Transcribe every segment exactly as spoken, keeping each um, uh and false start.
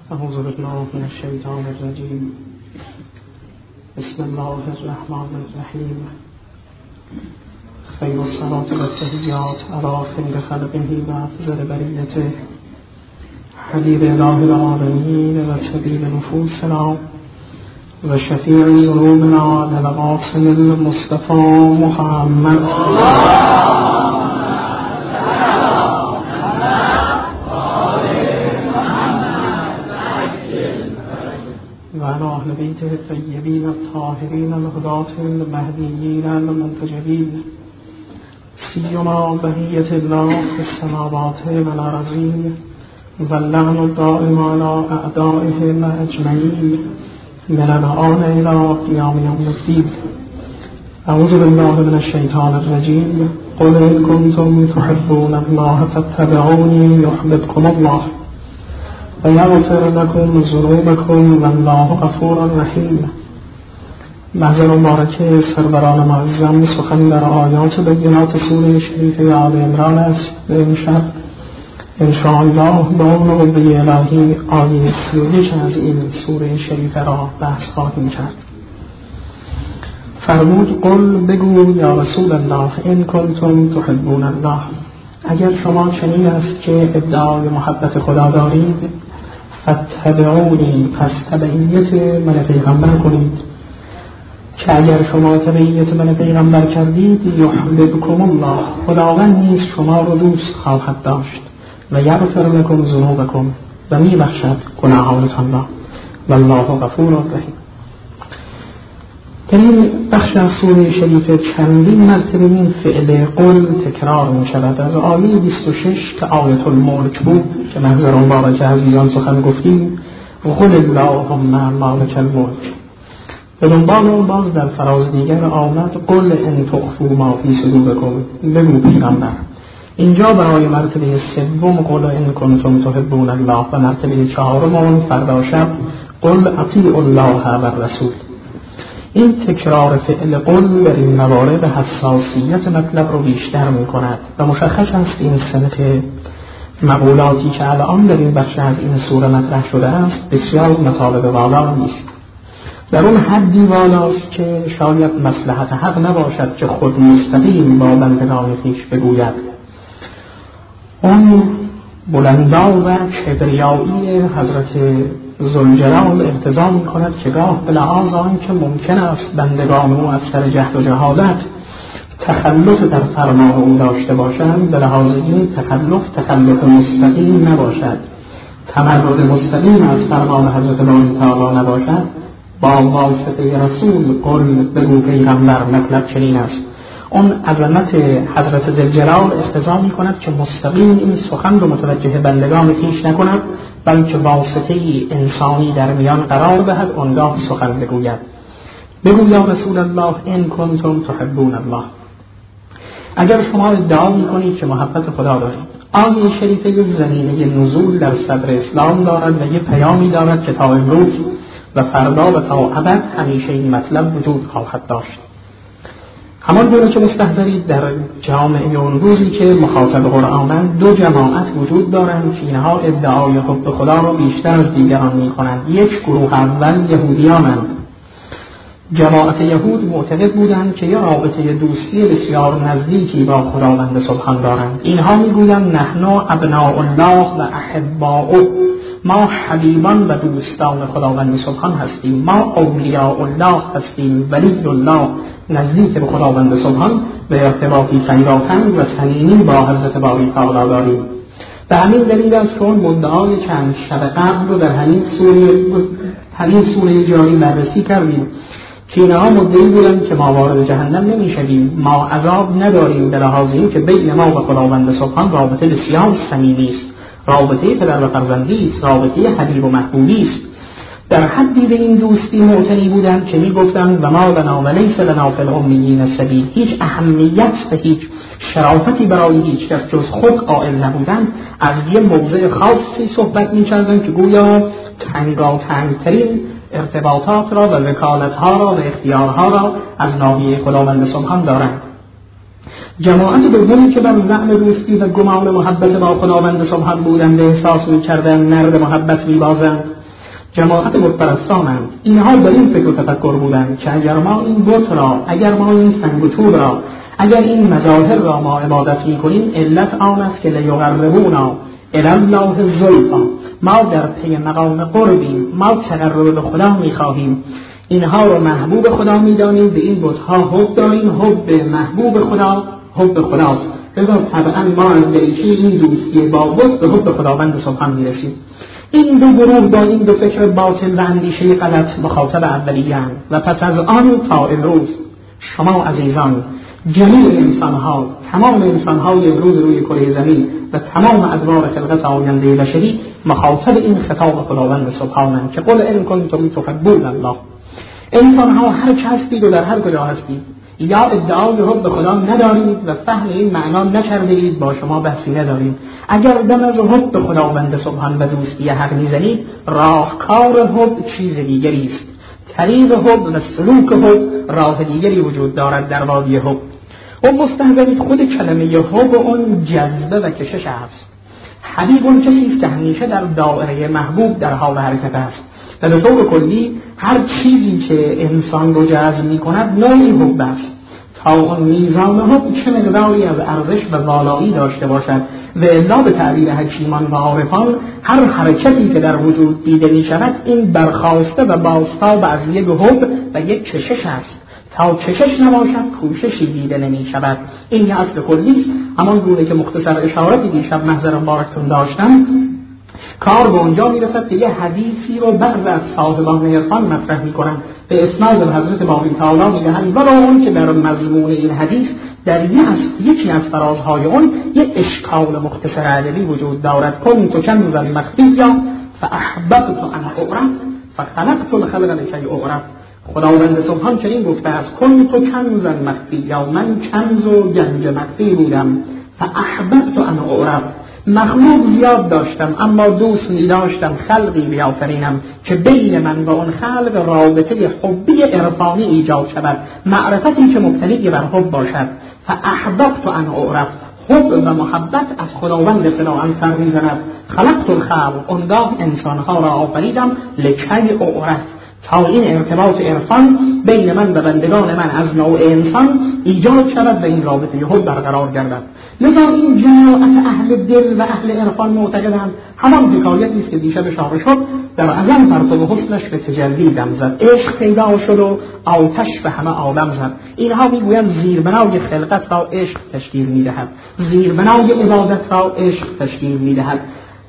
اعوذ بالله من الشیطان الرجیم. بسم الله الرحمن الرحیم. خیر الصلاة والتحیات علی خیر خلقه و افضل بریته حبیب اله العالمین و طبیب نفوسنا و شفیع ذنوبنا للقاسم المصطفى محمد و علی اهل بیته الطیبین الطاهرین الهداة المهدیین المنتجبین سیما بقیة الله في السماوات والأرضین واللعن الدائم على أعدائهم أجمعین من الآن إلى قیام یوم الدین. اعوذ بالله من الشیطان الرجیم. قل إن كنتم تحبون الله فاتبعوني يحببكم الله ويغفر لكم ذنوبكم والله غفور رحیم. محضر مبارک سروران معظم سخن در آیات بینات سوره شریف آل عمران است. به امشب انشاءالله با نوبه الهی آیه سی و یک از این سوره شریف را بحث خواهیم کرد. فرمود قل بگو یا رسول الله ان کنتم تحبون الله، اگر شما چنین است که ادعای محبت خدا دارید، فاتبعونی، پس تبعیت من پیغمبر کنید، که اگر شما تبعیت من پیغمبر کردید یحببکم الله، خداوند نیز شما رو دوست خواهد داشت، و یغفر لکم ذنوبکم، و می بخشد گناهانتان را، والله غفور رحیم. در این بخش از سوره شریف چندین مرتبه این فعل قل تکرار می شود. از آیه بیست و شش که آیت الملک بود که محضر مبارک عزیزان سخن گفتیم، قل اللهم مالک الملک. به دنبال اون باز در فراز دیگر آمد قل ان تخفوا ما فی صدورکم، بگو پیغمبر. اینجا برای مرتبه سوم قل ان کنتم تحبون الله، و مرتبه چهارم اون فردا شب قل اطیعوا الله و الرسول. این تکرار فعل قل در این موارد حساسیت مطلب رو بیشتر می کند و مشخص است این سنت مقولاتی که الان در این بخش از این سوره مطرح شده است بسیار مطالب والا نیست. در اون حدی والاست که شاید مصلحت حق نباشد که خود مستقیم با بندگان خویش بگوید. اون بلندا و کبریایی حضرت ذوالجلال اقتضا می کند که گاه به لحاظ آنکه ممکن است بندگان او از سر جهل و جهالت تخلف در فرمان او داشته باشند، به لحاظ این تخلف تخلف مستقیم نباشد، تمرد مستقیم از فرمان حضرت باری تعالی نباشد، با واسطه رسول قل بگو پیغمبر مطلب چنین است. اون عظمت حضرت ذوالجلال اقتضا می کند که مستقیم این سخن رو متوجه بندگان خویش نکند، بلکه واسطه انسانی در میان قرار دهد، آنگاه سخن بگوید. بگو یا رسول الله ان کنتم تحبون الله، اگر شما ادعا می کنید که محبت خدا دارید. آیه شریفه یک زمینه نزول در صدر اسلام دارد و یک پیامی دارد که تا امروز و فردا و تا ابد همیشه این مطلب وجود خواهد داشت. همان گونه که مستحضرید در جامعه اون روزی که مخاطب قرآنند دو جماعت وجود دارند که اینها ادعای حب خدا را بیشتر از دیگران می کنند. یک گروه اول یهودیانند. جماعت یهود معتقد بودند که یا رابطه دوستی بسیار نزدیکی با خداوند سبحان دارند. اینها میگویند نحن ابناء الله و احباؤه، ما حبیبان و دوستان خداوند سبحان هستیم، ما اولیاء الله هستیم، ولی الله، نزدیک به خداوند سبحان و ارتباطی پیوستن و صمیمی با حضرت باری تعالی داریم. به همین دلیل است که اون مدعای چند شب قبل رو در همین سوره همین سوره جاری بررسی کردیم که اینها مدعی بودند که ما وارد جهنم نمیشویم، ما عذاب نداریم، به لحاظ این که بین ما و خداوند سبحان رابطه بسیار صمیمی است، رابطه پدر و فرزندی است، رابطه حبیب و محبوبی است. در حدی به این دوستی معتنی بودند که میگفتند و ما لنا و لیس لنا فی الامیین سبیل، هیچ اهمیت و هیچ شرافتی برای هیچ کس جز خود قائل نبودند. از یه موضع خاصی صحبت میکردند که گویا تنگاتنگترین ارتباطات را و وکالتها را و اختیارها را از ناحیه خداوند سبحان دارند. جماعت دومی که بر زعم دوستی و گمان محبت با خداوند سبحان بودند، احساس می‌کردند نرد محبت می‌بازند جماعت بتپرستانند. اینها در این فکر و تفکر بودند که اگر ما این بت را، اگر ما این سنگ و چوب را، اگر این مظاهر را ما عبادت می‌کنیم، علت آن است که لیقربونا الی الله زلفا، ما در پی مقام قربیم، ما تقرب به خدا می‌خواهیم، اینها را محبوب خدا می‌دانیم، به این بت‌ها حب داریم، حب محبوب خدا حب خداست. لذا طبعا ما از دریچه این دوستی با بت به حب خداوند سبحان می‌رسیم. این دو گروه با این دو فکر باطل و اندیشه غلط مخاطب اولیه‌اند و پس از آن تا امروز شما عزیزان، جمیع انسان‌ها، تمام انسان‌های امروز روی کره زمین و تمام ادوار خلقت آینده بشری مخاطب این خطاب خداوند سبحانه که قل ان کنتم تحبون الله. انسان‌ها هر چه هستید و در هر کجا هستید، یا ادعای حب خدا ندارید و فهم این معنا نکرده اید، با شما بحثی نداریم. اگر دم از حب خداوند سبحان و دوستی حق میزنید، راهکار حب چیز دیگری است. طریق حب و سلوک حب راه دیگری وجود دارد در وادی حب. و مستحضرید خود کلمه حب اون جذبه و کشش است. حبیب اون کسی است که همیشه در دایره محبوب در حال حرکت است و به طور کلی هر چیزی که انسان رو جذب می‌کند نوعی حب است. تا اون میزان حب چه مقداری از ارزش و والایی داشته باشد و الا به تعبیر حکیمان و عارفان هر حرکتی که در وجود دیده می‌شود این برخاسته و بازتاب از یک حب و یک کشش است. تا کشش نباشد کوششی دیده نمی‌شود. این یه اصل کلی است. همان گونه که مختصر اشارتی دیشب محضر مبارکتون داشتم، کار به اونجا میرسد که یه حدیثی رو بعض از صاحبان عرفان مطرح میکنن، به اسناد حضرت بابی تعالی میدهند و اون که در مضمون این حدیث در یکی از فرازهای اون یه اشکال مختصر ادبی وجود دارد. کنت کنزا مخفیا فاحببت ان اعرف فخلقت الخلق لکی اعرف. خداوند سبحان چنین گفته است: کنت کنزا مخفیا، من کنز و گنج مخفی بودم، فاحببت ان اعرف، مخلوق زیاد داشتم اما دوست می داشتم خلقی بیافرینم که بین من و اون خلق رابطه حبی عرفانی ایجاد شود، معرفتی که مبتنی بر حب باشد. فاحببت ان اعرف، حب و محبت از خداوند فلاحان سر می زند. خلقت الخلق، اونگاه انسانها را آفریدم، لکی اعرف، تا این ارتباط عرفان بین من و بندگان من از نوع انسان ایجاد شود و این رابطه حب برقرار گردد. لذا این جماعت اهل دل و اهل عرفان معتقدند همان حکایتی است که دیشب اشاره شد، در ازل پرتو حسنش به تجلی دم زد، عشق پیدا شد و آتش به همه عالم زد. اینها میگویند زیربنای خلقت را عشق تشکیل میدهد، زیربنای عبادت را عشق تشکیل میدهد.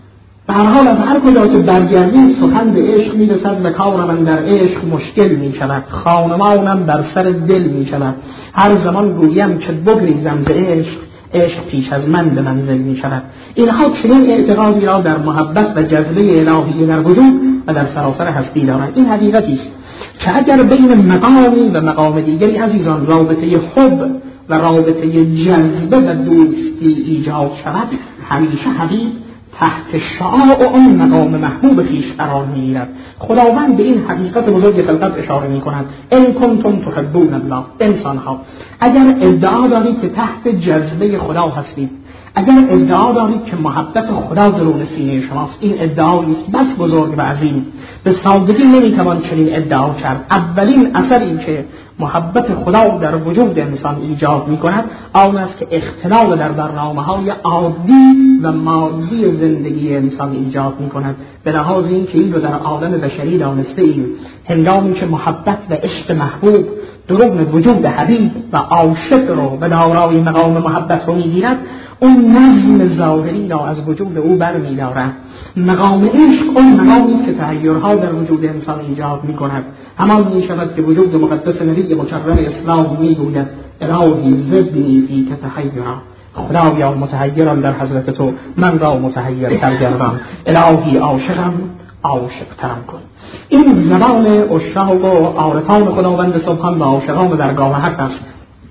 به هر حال از هر کجا که برگردیم سخن به عشق میرسد و کار من در عشق مشکل می شود، خانمانم بر سر دل می شود. هر زمان گویم که بگریزم ز عشق، عشق پیش از من به منزل می شود. اینها چنین اعتقادی را در محبت و جذبه الهی در وجود و در سراسر هستی دارند. این حقیقتی است که اگر بین مقامی و مقام دیگری عزیزان رابطه حب و رابطه جذبه و دوستی ایجاد شود، همیشه حبیب تحت شعاع اون مقام محبوب خویش قرار می‌گیرد. خداوند به این حقیقت بزرگ خلقت اشاره می‌کند: ان کنتم تحبون الله. انسان‌ها اگر ادعا دارید که تحت جذبه خدا هستید، اگر ادعا دارید که محبت خدا درون سینه شماست، این ادعایی است بس بزرگ و عظیم. به سادگی نمی‌توان چنین ادعا کرد. اولین اثری که محبت خدا در وجود انسان ایجاد می‌کند آن است که اختلال در برنامه‌های عادی و مادی زندگی انسان ایجاد می‌کند. به لحاظ اینکه این رو در عالم بشری دانسته ایم، هنگامی که محبت و عشق محبوب درون وجود حبیب و عاشق رو به دارای مقام محبت رو می‌گیرد، اون نظم ظاهری را از وجود او برمی‌دارد. مقام عشق اون مقامی است که تغییرها در وجود انسان ایجاد می‌کند. همان می‌شود که وجود مقدس نبی مکرم اسلام می‌گوید: الهی زدنی فیک تحیرا، خدایا متحیرم در حضرت تو، من را متحیرتر گردان. الهی عاشقم، عاشق‌ترم کن. این زبان عشاق و عارفان خداوند سبحان و عاشقان درگاه حق است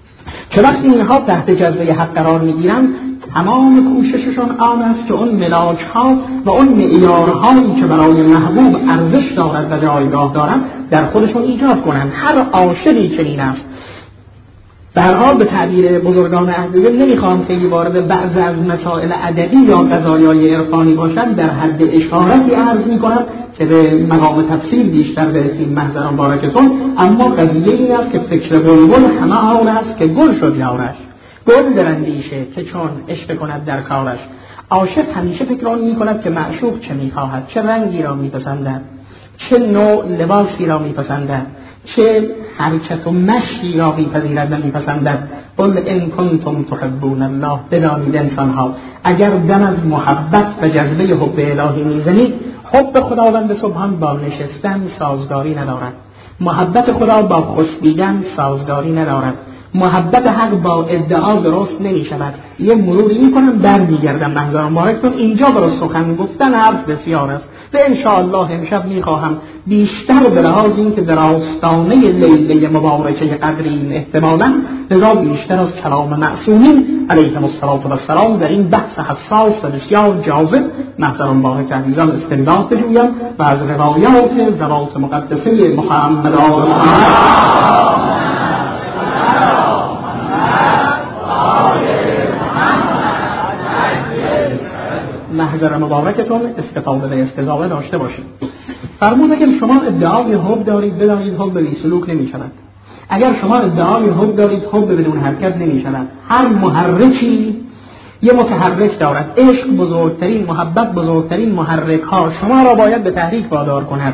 که وقتی اینها تحت جذبه حق قرار می‌گیرند، تمام کوشششون آن است که اون ملاک‌ها و اون معیارهایی که برای محبوب ارزش دارد و جایگاه دارد در خودشون ایجاد کنند. هر عاشقی چنین است. به هر حال به تعبیر بزرگان اهل علم نمیخوام خیلی وارد بعض از مسائل ادبی یا قضایای عرفانی باشد، در حد اشارتی عرض میکنم که به مقام تفصیل بیشتر برسیم محضران بارکتون. اما قضیه این است که فکر بلبل همه آن است که گل شد یارش، گل درندیشه که چون عشق کند در کارش. عاشق همیشه فکر آن میکند که معشوق چه میخواهد، چه رنگی را میپسندد، چه نوع لباسی را میپسندد، چه حرکت و مشی را میپذیرد و میپسندد. قل ان کنتم تحبون الله، بدانید انسان ها اگر دم از محبت و جذبه حب الهی میزنید، حب خداوند سبحان با نشستن سازگاری ندارد، محبت خدا با خسبیدن سازگاری ندارد، محبت حق با ادعا درست نمی شود. یه مروری می کنم برمیگردم محضران مبارکتون. اینجا برای سخن گفتن حرف بسیار است و انشاءالله امشب می خواهم بیشتر به لحاظ این که در آستانه لیله مبارکه قدرین احتمالا لذا بیشتر از کلام معصومین علیهم السلام در این بحث حساس و بسیار جاذب محضران مبارک عزیزان استمداد بجویم و از روایات ذوات مقدسه محمد محضر مبارکتون استفاده و استضافه داشته باشید. فرمود اگر شما ادعای حب دارید بدانید حب بی سلوک نمی شود. اگر شما ادعای حب دارید حب بدون حرکت نمی شود. هر محرکی یه متحرک دارد. عشق بزرگترین، محبت بزرگترین محرک ها شما را باید به تحریک وادار کند.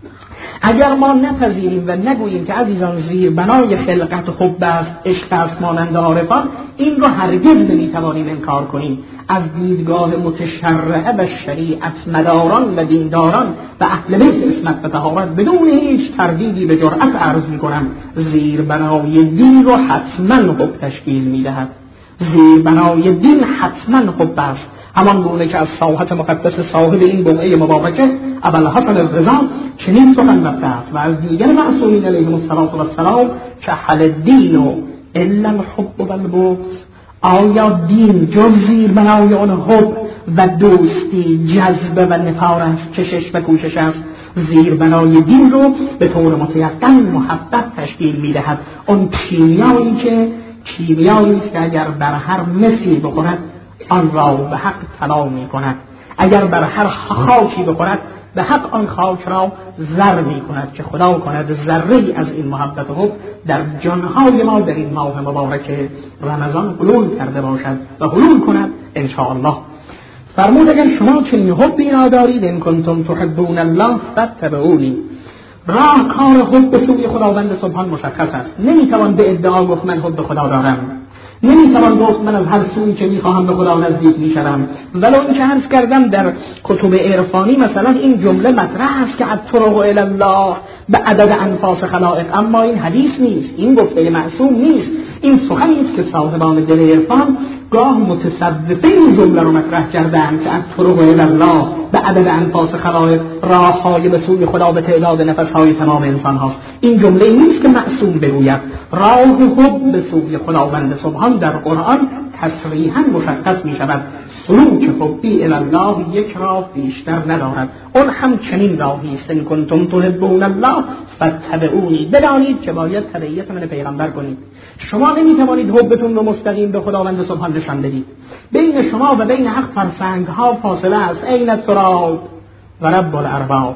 اگر ما نپذیریم و نگوییم که عزیزان زیر بنای خلقت حب است، عشق است مانند عارفان، این را هرگز نمیتوانیم انکار کنیم. از دیدگاه متشرعه و شریعت مداران و دینداران و اهل بیت عصمت و طهارت بدون هیچ تردیدی به جرأت عرض میکنم زیر بنای دین را حتما حب تشکیل میدهد. زیر بنای دین حتما حب است، همان گونه که از ساحت مقدس صاحب این بقعه مبارکه ابوالحسن الرضا چنین سخن گفته است و از دیگر معصومین علیهم السلام که حل دین و الا الحب و البغض، آیا دین جز زیر بنای آن حب و دوستی، جذبه و نفار است، کشش و کوشش است؟ زیر بنای دین رو به طور متیقن محبت تشکیل میدهد. اون کیمیایی که کیمیایی که اگر بر هر مسی بخورد آن را به حق طلا می کند، اگر بر هر خاکی بخورد به حق آن خاک را زر می کند، که خدا کند ذره از این محبت و حب در جانهای ما در این ماه مبارک رمضان حلول کرده باشد و حلول کند انشاءالله. فرمود اگر شما چنین حبی را دارید ان کنتم تحبون الله فاتبعونی، راه کار حب به سوی خداوند سبحان مشخص است. نمیتوان به ادعا گفت من حب خدا دارم، نمیتوان گفت من از هر سویی که میخواهم به خدا نزدیک میشم. ولو اینکه عرض کردم در کتب عرفانی مثلا این جمله مطرح است که الطرق الی الله به عدد انفاس خلائق، اما این حدیث نیست، این گفته معصوم نیست، این سخنی است که صاحبان دل عرفان گاه متصوفه این جمله رو مطرح کردند که الطرق الی الله به عدد انفاس خلائق، راههای به سوی خدا به تعداد نفسهای تمام انسان هاست. این جمله نیست که معصوم بگوید. راه حب به سوی خداوند سبحان در قرآن تصریحاً مشخص می شود. سلوک حبی الی الله یک راه بیشتر ندارد، اون هم چنین راهی است. ان کنتم تحبون الله فاتبعونی، بدانید که باید تبعیت من پیغمبر کنید. شما نمیتوانید حبتون رو مستقیم به خداوند سبحان نشان بدید. بین شما و بین حق فرسنگ ها فاصله است. این التراب و رب الارباب،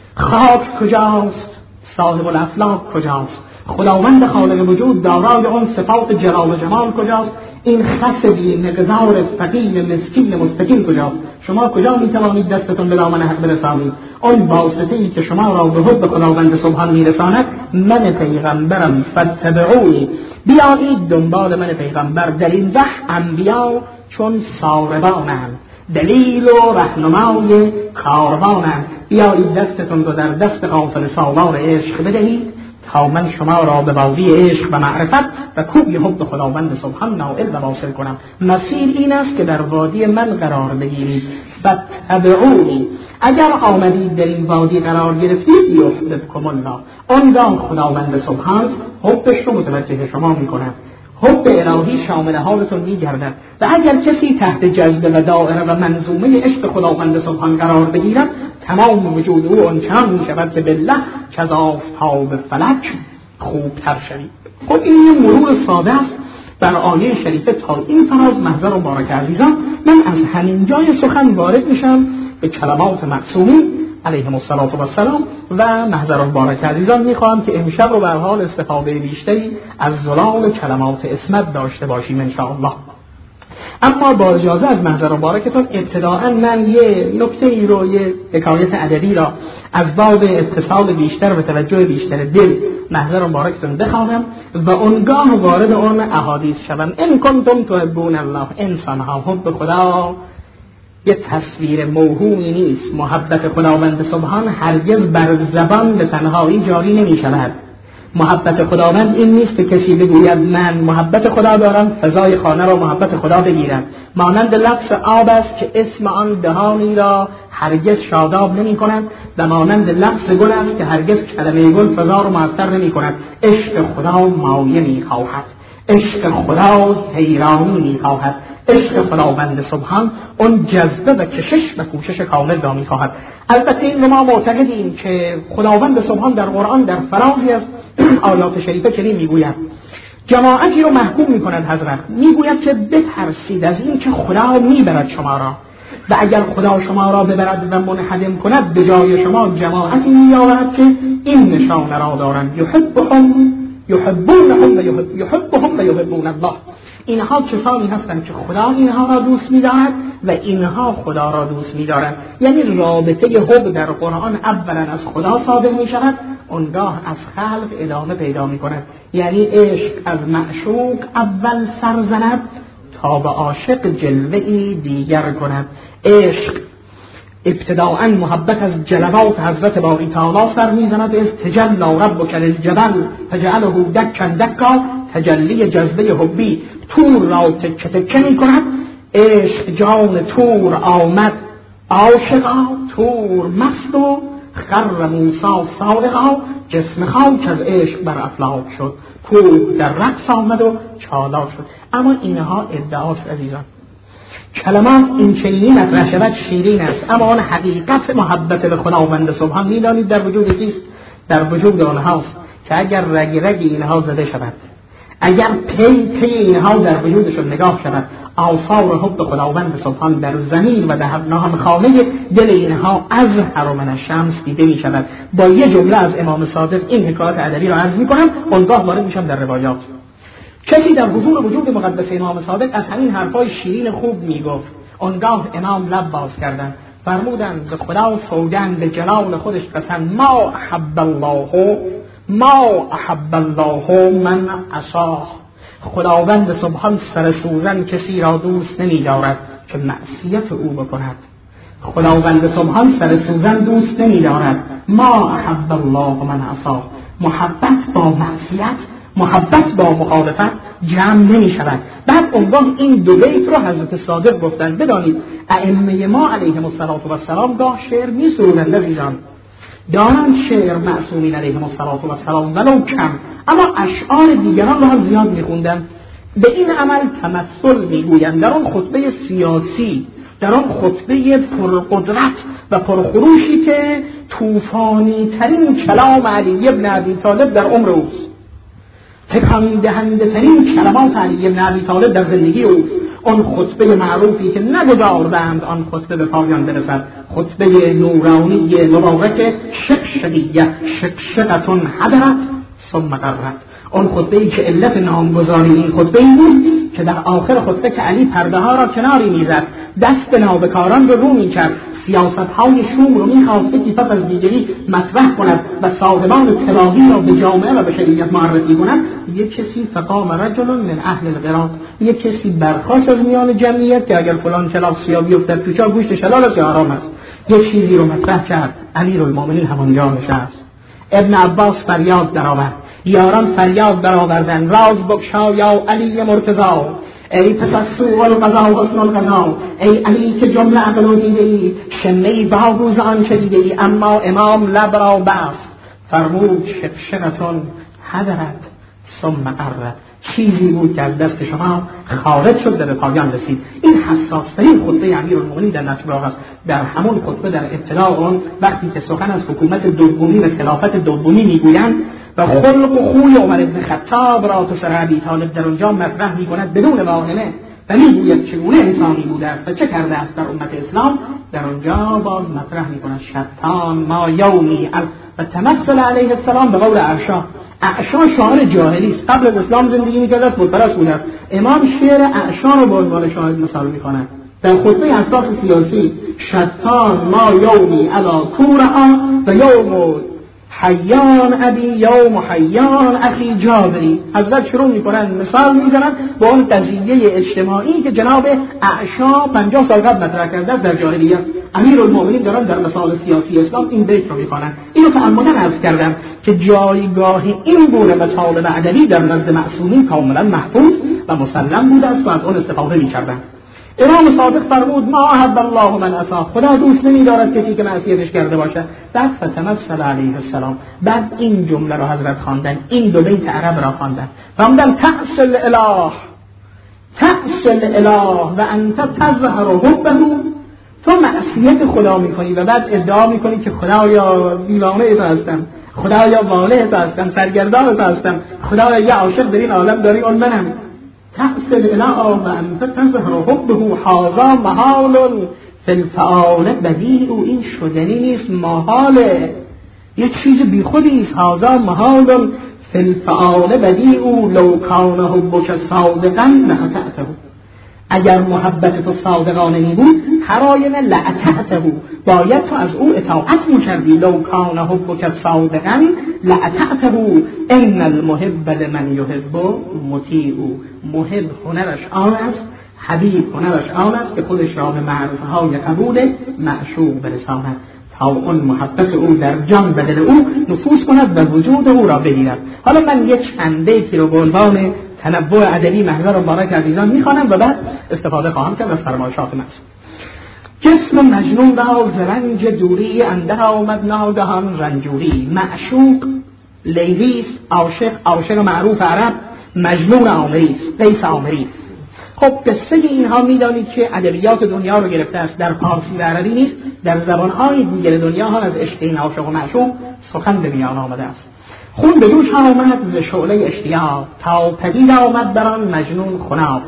خاک کجاست، صاحب الافلاک کجاست، خداوند خالق وجود دارای آن صفات جلال و جمال کجاست، این خس بی مقدار فقیر مسکین مستقیم کجاست؟ شما کجا میتوانید دستتون به دامن حق برسانید؟ آن واسطه‌ای که شما را به حب خداوند سبحان میرساند من پیغمبرم، فاتبعونی، بیایید دنبال من پیغمبر. در این ره انبیا چون ساربانند، دلیل و رهنمای کاروانند. بیایید دستتون رو در دست غافل سالار عشق بدهید تا من شما را به وادی عشق و معرفت و کوی حب خداوند سبحان نائل و واصل کنم. مسیر این است که در وادی من قرار بگیرید و تبعونی. اگر آمدید در این وادی قرار گرفتید یحببکم الله، آنگاه خداوند سبحان حبش رو متوجه شما میکند، حب الهی شامل حالتون میگردد. و اگر کسی تحت جذبه و دائره و منظومه عشق خداوند سبحان قرار بگیرد، تمام وجود او آنچنان میشود که بالله کز آفتاب فلک خوبتر شوید. خب این یه مرور ساده است بر آیه شریفه تا این فراز. محضر مبارک عزیزان، من از همین جای سخن وارد میشم به کلمات معصومین علیهم السلام و محضر مبارک عزیزان میخواهم که امشب رو به حال استفاده بیشتری از زلال کلمات اسمت داشته باشیم ان شاء الله. اما با اجازه از محضر مبارکتون ابتداءً من یه نکته ای رو، یه حکایت ادبی را از باب اتصال بیشتر و توجه بیشتر دل محضر مبارکتون بخوانم و اونگاه وارد اون احادیث شوم. ان کنتم تحبون الله، انسان ها حب خدا یه تصویر موهومی نیست. محبت خداوند سبحان هرگز بر زبان به تنهایی جاری نمی شود. محبت خداوند این نیست که کسی بگوید من محبت خدا دارم، فضای خانه را محبت خدا بگیرم. مانند لفظ آب است که اسم آن دهانی را هرگز شاداب نمی کند و مانند لفظ گل است که هرگز کلمه گل فضا را معطر نمی کند. عشق خدا مایه می خواهد، عشق خدا حیرانی می خواهد، عشق خداوند سبحان اون جذبه و کشش و کوشش کامل را می خواهد. البته این ما معتقدیم که خداوند سبحان در قرآن در فرازی از آیات شریفه چنین میگوید، جماعتی رو محکوم میکند حضرت، میگوید که بترسید از این که خدا میبرد شما را و اگر خدا شما را ببرد و منهدم کند به جای شما جماعتی میآورد که این نشانه را دارند، یحبهم یحبونهم و یحبهم و یحبون الله. اینها کسانی هستند که خدا اینها را دوست می‌دارد و اینها خدا را دوست می‌دارند. یعنی رابطه حب در قرآن اولا از خدا صادر می‌شود، اونگاه از خلق ادامه پیدا می‌کند. یعنی عشق از معشوق اول سر زند تا به عاشق جلوه‌ای دیگر کند. عشق ابتداءً محبت از جلوات حضرت باری تعالی سر می‌زند. از تجلی ربک للجبل فجعله دکا دکا، تجلی جذبه حبی تور را تکه تکه می کند. عشق جان تور آمد عاشقا، تور مست و خر موسی صاعقا، جسم خاک از عشق بر افلاک شد، کوه در رقص آمد و چالاک شد. اما اینها ادعاست عزیزان. کلمات این چنینی مطرح شود شیرین است، اما آن حقیقت محبت به خداوند سبحان می‌دانید در وجود کیست؟ در وجود آنهاست که اگر رگ رگ اینها زده شود، اگر پی پی اینها در وجودشون نگاه شود، آثار حب خداوند سبحان در زمین و در ناهمخانه دل اینها از حرم الشمس دیده می شود. با یه جمله از امام صادق این حکایت ادبی را عرض می کنم، اونگاه وارد میشم در روایات. کسی در حضور وجود مقدس امام صادق از همین حرفای شیرین خوب می گفت، اونگاه امام لب باز کردند، فرمودند به خدا سوگند به جلال خودش قسم، ما احب الله ما احب الله من عصاه. خداوند سبحان سر سوزن کسی را دوست نمی دارد که معصیت او بکند. خداوند سبحان سر سوزن دوست نمی دارد. ما احب الله من عصاه. محبت با معصیت، محبت با مخالفت جمع نمی شود. بعد اونگاه این دو بیت رو حضرت صادق گفتند. بدانید ائمه ما علیهم السلام گاه شعر می سرودند عزیزان، دارند شعر معصومین علیهم السلام ولو کم، اما اشعار دیگران را هم زیاد میخوندن. به این عمل تمثل میگویند. در آن خطبه سیاسی، در آن خطبه پرقدرت و پرخروشی که طوفانی ترین کلام علی ابن ابی طالب در عمر اوست، تکان دهنده ترین کلمات علی ابن ابی طالب در زندگی اوست، آن خطبه معروفی که نگذاردند آن خطبه به پایان برسد، خطبه نورانی مبارک شقشقیه شقشقتون حضرت ثم قررت. آن خطبه‌ای که علت نامگذاری این خطبه این بود که در آخر خطبه که علی پرده ها را کناری میزد، دست نابکاران رو رو میکرد، سیاست های شوم رو میخواسته که پس از دیگری مطرح کند و صاحبان تلاقی را به جامعه و به شریعت معرفی کند، یک کسی فقام رجل من اهل القرا، یک کسی برخاست از میان جمعیت که اگر فلان کلاس سیاه بیفتد توچا گوشت حلال است یا حرام است، یک چیزی رو مطرح کرد. امیرالمومنین همانجا نشست. ابن عباس فریاد درآورد، یاران فریاد درآوردند، راز بگشا یا علی مرتضی، ای پس از سوء القضا و حسن القضا، ای علی که جمله عقل و دیده ای، شمه باروز آن چه دیده ای. اما امام لب را بست، فرمود شقشقتون حضرت ثم قررت، چیزی بود که از دست شما خارج شد و به پایان رسید. این حساس‌ترین خطبه امیرالمومنین در نهج البلاغه. در همون خطبه در ابتدا اون وقتی که سخن از حکومت دومی و خلافت دومی میگویند، و خلق و خوی عمر بن خطاب را پسر ابی طالب در اونجا مطرح می‌کند بدون واهمه و میگوید چگونه انسانی بوده است و چه کرده است در امت اسلام. در اونجا باز مطرح می‌کند شتان ما یومی و تمثل علیه السلام به قول اعشا. اعشا شاعر جاهلی است، قبل از اسلام زندگی می‌کرد است، بت‌پرست بوده است. امام شعر اعشا را به عنوان شاهد مثال می‌کند در خطبه اساس سیاسی: شتان ما یومی علی کورها و یوم حیان ابی یوم حیان اخی جابری. حضرت شروع میکنن مثال میزنن با اون قضیه اجتماعی که جناب اعشا پنجاه سال قبل مطرح کرده در جاهلیت. امیرالمومنین دارن در مثال سیاسی اسلام این بیت رو میخوانن. اینو تعمدن عرض کردم که جایگاه این گونه مطالب ادبی در نزد معصومین کاملا محفوظ و مسلم بوده است و از اون استفاده میکردن. امام صادق فرمود: ما احب الله من عصا، خدا دوست نمی‌دارد کسی که معصیتش کرده باشه. بعد فتمثل علیه السلام، بعد این جمله رو حضرت خواندن، این دو بیت عرب را خواندن، فرمودن: تأسل الاله تأسل الاله و انت تظهر حبه. تو معصیت خدا میکنی و بعد ادعا میکنی که خدایا دیوانه تو هستم، خدایا واله تو هستم، سرگردان تو هستم، خدایا یه عاشق در این عالم داری، اون منم. تأسل الاله و انت تظهر حبه حاضا محال فی الفعال بدیع. این شدنی نیست، محاله، یه چیز بی خودی است. حاضا محال فی الفعال بدیع لو کان حبک صادقا لأطعته. اگر محبت تو صادقانه می بود هر آینه لأطعته، باید تو از او اطاعت میکردی. لو کان حبک صادقا لأطعته ان المحب لمن یحب مطیع. محب هنرش آن است، حبیب هنرش آن است که خودش را به مرزهای قبول معشوق برساند تا اون محبت او در جان و دل او نفوذ کند و وجود او را بگیرد. حالا من یک چند بیتی رو به عنوان تنوع ادبی محضر و بارک عزیزان میخوانم و بعد استفاده خواهم کرد از فرمایشات من. جسم مجنون را ز رنج دوری اندر آمد ناگهان رنجوری. معشوق لیلیست، عاشق عاشق معروف عرب، مجنون آمریست، لیس آمریست. خب قصه اینها میدانید که ادبیات دنیا رو گرفته است، در فارسی و عربی نیست، در زبانهای دیگر دنیا هم از عشق این عاشق و معشوق سخن به میان آمده است. خون به جوش آمد ز شعله اشتیاق تا پدید آمد در آن مجنون خناق.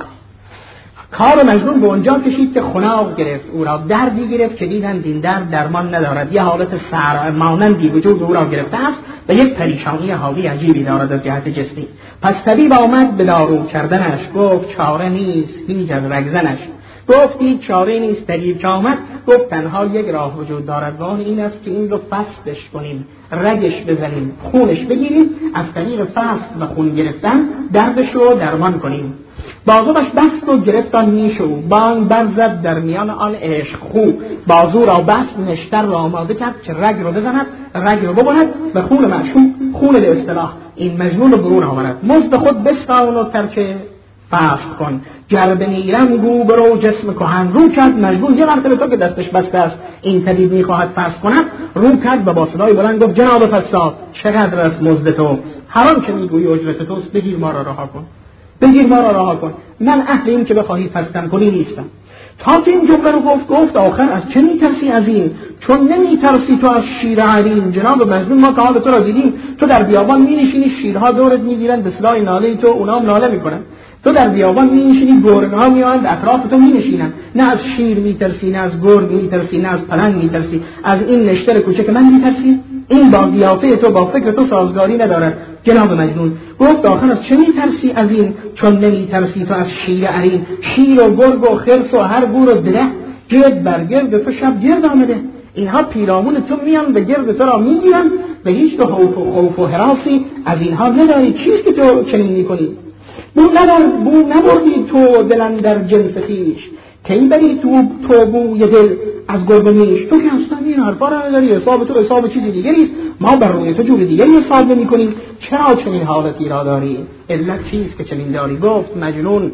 کار مجنون به اونجا کشید که خناق گرفت او را، دردی گرفت که دیدند این درد درمان ندارد، یه حالت سر مانندی وجود او را گرفته است و یک پریشانی حالی عجیبی دارد از جهت جسمی. پس طبیب آمد به دارو کردنش، گفت چاره نیست هیچ از رگزنش. گفت هیچ چاره نیست. طبیب که آمد گفت تنها یک راه وجود دارد و این است که این رو فصلش کنیم، رگش بزنیم، خونش بگیریم، از طریق فصل و خون گرفتن دردش رو درمان کنیم. بازوش بست و گرفتان نیشو، بان برزد در میان آن عشق خو. بازو را بست، نشتر را آماده کرد که رگ رو بزند، رگ رو ببرد و خون معشوق، خون به اصطلاح این مجنون رو برون آورد. مزد خود بستان و ترک فصل کن، جرب نیرم گو برو جسم کهن. رو کرد مجنون، یه مرتبه تو که دستش بسته است این طبیب میخواهد فصل کند، رو کرد و با صدای بلند گفت جناب فصاد چقدر است مزد تو؟ هر آن که میگویی اجرت توست، بگیر ما را رها کن، بگیر ما را رها کن، من اهل این که بخواهی فصلم کنی نیستم. تا که این جمله رو گفت گفت آخر از چه میترسی از این؟ چون نمیترسی تو از شیر حریم. جناب مجنون ما که حال تو را دیدیم، تو در بیابان مینشینی، شیرها دورت میگیرن به صدای ناله تو، اونا هم ناله میکنن. تو در بیابان مینشینی، گرگ‌ها میآیند اطراف تو مینشینن. نه از شیر میترسی، نه از گرگ میترسی، نه از پلنگ میترسی، از این نشتر کوچک من میترسی؟ این با قیافه تو با فکر تو سازگاری ندارد. جناب مجنون گفت آخر از چه میترسی از این؟ چون نمیترسی تو از شیر عرین. شیر و گرگ و خرس و هر گور و دره گرد بر گرد تو شب گرد آمده. اینها پیرامون تو میان و گرد تو را میگیرن و هیچ تو خوف و خوف و هراسی از اینها نداری. چیست که تو چنین میکنی؟ بو ندار بو نبردی تو دلن در جنس خیش، کی بری تو تو بوی دل از گربه میش. تو که اصلا این حرفا را نداری، حساب تو حساب چیزی دیگری است، ما بر روی تو جور دیگری حساب نمی‌کنیم. چرا چنین حالتی را داری؟ علت چیست که چنین داری؟ گفت مجنون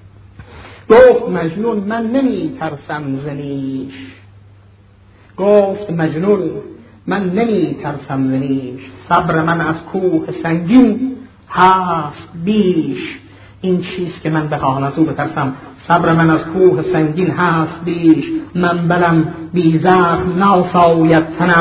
گفت مجنون من نمی‌ترسم ز نیش. گفت مجنون من نمی‌ترسم ز نیش. صبر من از کوه سنگین هست بیش. این چیست که من بخواهم از او بترسم؟ صبر من از کوه سنگین هست بیش. من بلم بی زخم ناساید تنم،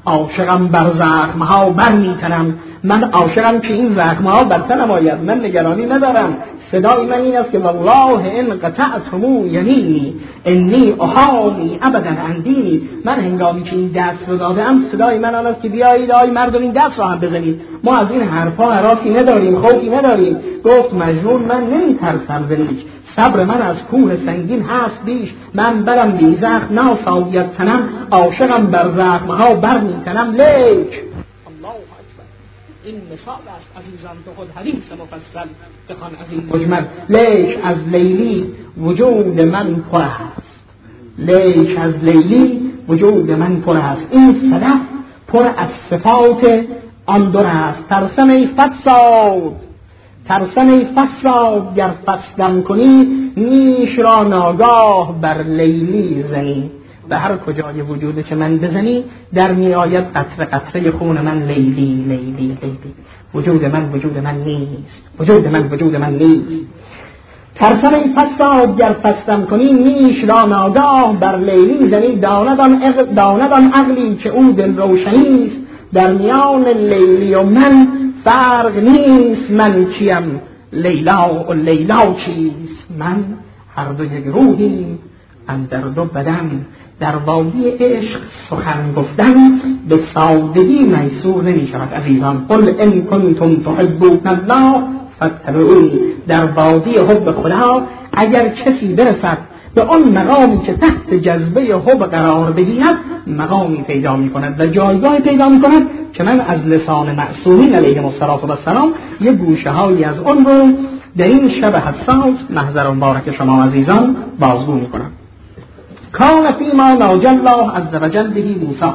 عاشقم بر زخمها بر میتنم، من عاشقم که این زخمها بر تنم آید، من نگرانی ندارم. صدای من این است که والله ان قطعتمو یمینی انی احالی ابدا عن دینی. من هنگامی که این دست رو دادم صدای من آن است که بیایید آی مردم این دست رو هم بزنید، ما از این حرفا هراسی نداریم، خوفی نداریم. گفت مجنون من نمیترسم زلیک، صبر من از کوه سنگین هست بیش، من برم بی زخم ناساید تنم، عاشقم بر زخمها بر میتنم. لیک الله اکبر، این مثال است عزیزان، تو خود حدیث مفصل بخوان از این مجمل. لیک از لیلی وجود من پر است، لیک از لیلی وجود من پر است. این صدف پر از صفات آن در است. ترسم ای فساد، ترسم ای فساد گر فسدم کنی، نیش را ناگاه بر لیلی زنی. به هر کجای وجود که من بزنی در می آید قطره قطره خون من لیلی لیلی لیلی. وجود من وجود من نیست، وجود من وجود من نیست. ترسم ای فساد گر فسدم کنی، نیش را ناگاه بر لیلی زنی. داند آن عقلی که او دل روشنیست، در میان لیلی و من فرق نیست. من کیم لیلا و لیلا چیست، من هر دو یک روحیم اندر دو بدن. در وادی عشق سخن گفتن به سادگی میسور نمی شود عزیزان. قل ان کنتم تحبون الله فاتبعونی. در وادی حب خدا اگر کسی برسد به آن مقامی که تحت جذبه حب قرار بگیرد، مقامی پیدا می کند و جایگاه پیدا می کند که من از لسان معصومین علیهم السلام یک گوشه هایی از اون رو در این شب حساس محضر مبارک شما عزیزان بازگو می کنم. کان فیما ناجی الله عز وجل به موسی.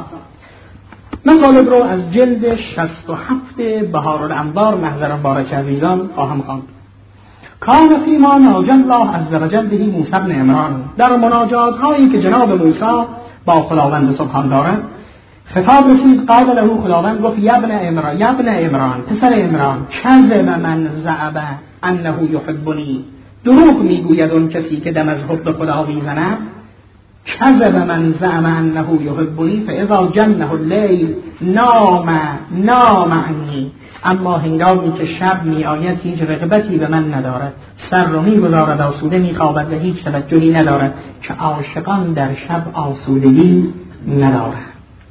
مطالب رو از جلد شصت و هفت بهارالانوار محضر مبارک عزیزان خواهم خواند. کان فیما ناجی الله عز وجل به موسی بن عمران. در مناجات هایی که جناب موسی با خداوند سبحان دارد خطاب رسید. قال له، خداوند گفت یا ابن عمران، یا ابن عمران، پسر عمران، کذب من زعم انه یحبنی. دروغ میگوید اون کسی که دم از حب خدا میزند. کذب من زعم انه یحبنی فاذا جنه اللیل نام نام عنی. اما هنگامی که شب می آید هیچ رغبتی به من ندارد، سر رو می گذارد، آسوده می خوابد و هیچ توجهی ندارد، که عاشقان در شب آسودگی ندارد.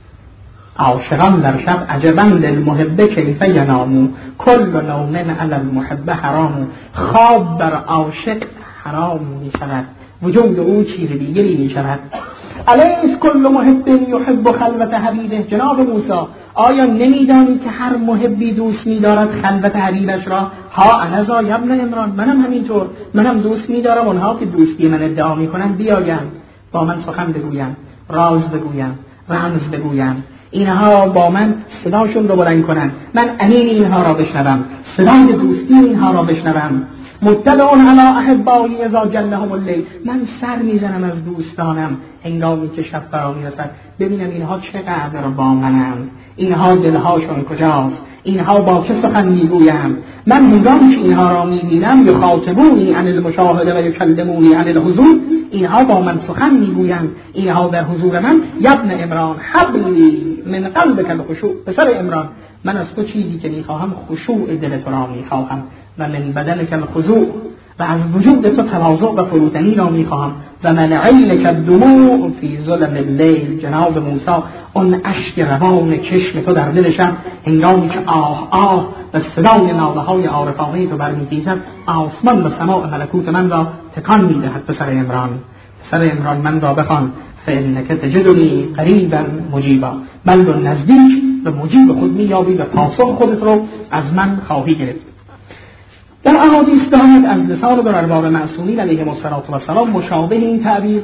عاشقان در شب عجبا للمحب کیف ینامو، کل نوم علی المحب حرام. خواب بر عاشق حرام می شود، وجود او چیز دیگری می شود. الیس کل محب یحب خلوت حبیبه. جناب موسی، آیا نمیدانی که هر محبی دوست می‌دارد خلوت حبیبش را؟ ها انا ذا یا ابن عمران، منم همینطور، منم دوست می‌دارم اونها که دوستی من ادعا می‌کنند بیایند با من سخن بگویند، راز بگویند، رمز بگویند، اینها با من صداشون رو بلند کنند، من امین اینها را بشنوم، صدای دوستی اینها را بشنوم. مطلعون علی احبایی اذا جنهم اللیل. من سر میزنم از دوستانم هنگامی که شب فرا میرسد، ببینم اینها چقدر با منند، اینها دلهاشون کجاست، اینها با چه سخن میگویند. من هنگامی که اینها را میبینم یخاطبونی عن المشاهده و یکلمونی عن الحضور، اینها با من سخن میگویند، اینها در حضور من. ابن عمران حبلی من قلبک الخشوع. پسر عمران، من از تو چیزی که میخواهم خشوع دل تو را میخواهم، و من بدنک الخضوع، و از وجود تو تواضع و فروتنی را میخواهم، و من عینک الدموع فی ظلم اللیل. جناب موسی، اون اشک روان چشم تو در دل شب هنگامی که آه آه و صدای ناله های عارفانه تو برمیخیزد، آسمان و سماع ملکوت من را تکان میدهد. پسر عمران، پسر عمران، من را بخوان. فانک تجدنی قریبا مجیبا. بلکه نزدیک به مجیب خود مییابی و پاسخ خودت رو از من خواهی گرفت. در احادیث دارد از لسان در ارباب معصومین علیهم السلام مشابه این تعبیر: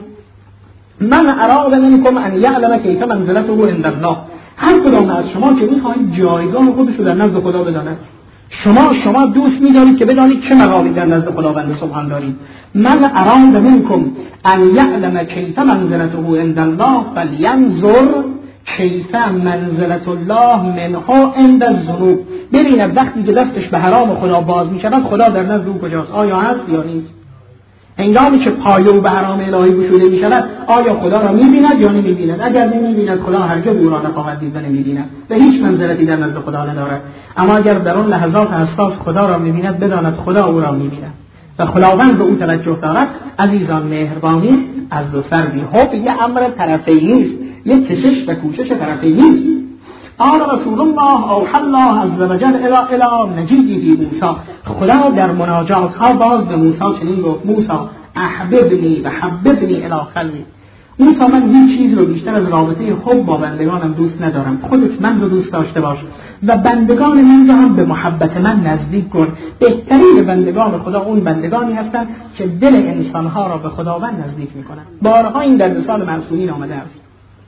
من اراد منکم ان یعلم کیف منزلته عند الله. هر کدام از شما که میخواهید جایگاه خودش رو در نزد خدا بداند، شما شما دوست می‌دارید که بدانید چه مقامی در نزد خداوند سبحان دارید. من اراد منکم ان یعلم کیف منزلته عند الله فلینظر کیف منزلت الله منه عند الذنوب. ببیند وقتی که دستش به حرام خدا باز می شود خدا در نزد او کجاست، آیا هست یا نیست. هنگامی که پایه و برنامه الهی گشوده می شود آیا خدا را می بیند یا نمی بیند؟ اگر نمی بیند خدا هرگز او را نخواهد دید و نمی بیند و هیچ منزلتی در نزد خدا ندارد. اما اگر در آن لحظات حساس خدا را می بیند بداند خدا او را می بیند و خداوند به او توجه دارد. عزیزان مهربانی از دو سر بی حب یه امر طرفی نیست، یه کشش و کوشش طرفی نیست. قال رسول الله اوحی الله عز وجل الی الی نجیه موسی. خدا در مناجات ها باز به موسی چنین گفت: موسی احببنی و حببنی الی خلقی. موسی من هیچ چیز رو بیشتر از رابطه حب با بندگانم دوست ندارم. خودت من رو دوست داشته باش و بندگان من رو هم به محبت من نزدیک کن. بهترین بندگان خدا اون بندگانی هستند که دل انسانها را به خداوند نزدیک میکنند. بارها این در مثال مرسومین آمده است.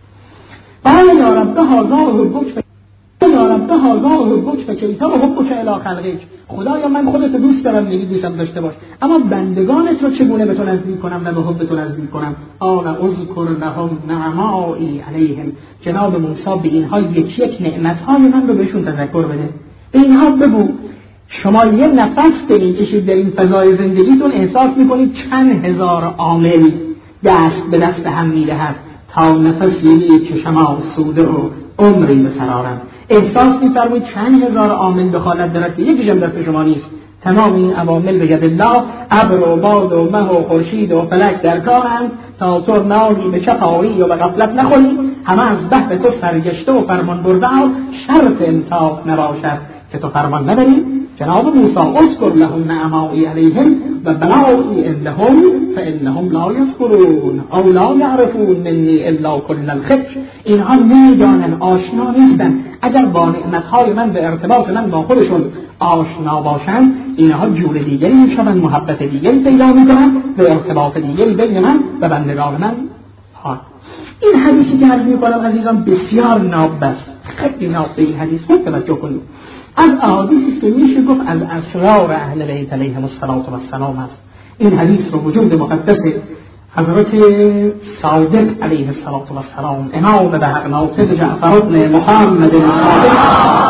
قال یا رب هذا حبک یا رب هذا حبک فکیف حبک الی خلقک. خدایا من خودت دوست دارم، میگی دوستم داشته باش، اما بندگانت رو چگونه به تو نزدیک کنم و به حب تو نزدیک کنم؟ قال اذکر لهم نعمائی علیهم. جناب موسی به اینها یک یک نعمت‌های من رو بهشون تذکر بده. به اینها بگو شما یه نفس که میکشید در این فضای زندگیتون احساس میکنید چند هزار عامل دست به دست هم میدهد تا نفسی که شما سوده و عمری به سرارم. احساس می‌فرمایید چند هزار عامل دخالت دارد که یکیش هم دست شما نیست. تمام این عوامل به ید الله، ابر و باد و مه و خورشید و فلک در کارند تا تو نالی به چپاری و به غفلت نخوری. همه از بحر تو سرگشته و فرمان برده و شرط انصاف نباشد که تو فرمان نداری. جناب موسی اذکر لهم نعمائی علیهم و بلائی انهم فانهم لا یذکرون او لا یعرفون منی الا کل الخیر. اینها نمیدانند، آشنا نیستند. اگر با نعمتهای من به ارتباط من با خودشون آشنا باشند اینها جور دیگری میشوند، محبت دیگری پیدا میکنند، به ارتباط دیگری بین من و بندگان من. ها این حدیثی که عرض میکنم عزیزان بسیار ناب است، خیلی ناب به این حدیث خوب توجه کنید. از احادیثی که میشه گفت از اسرار اهل بیت علیهم السلام است. این حدیث رو وجود مقدس حضرت صادق علیه السلام امام به حق ناطق جعفر بن محمد صادق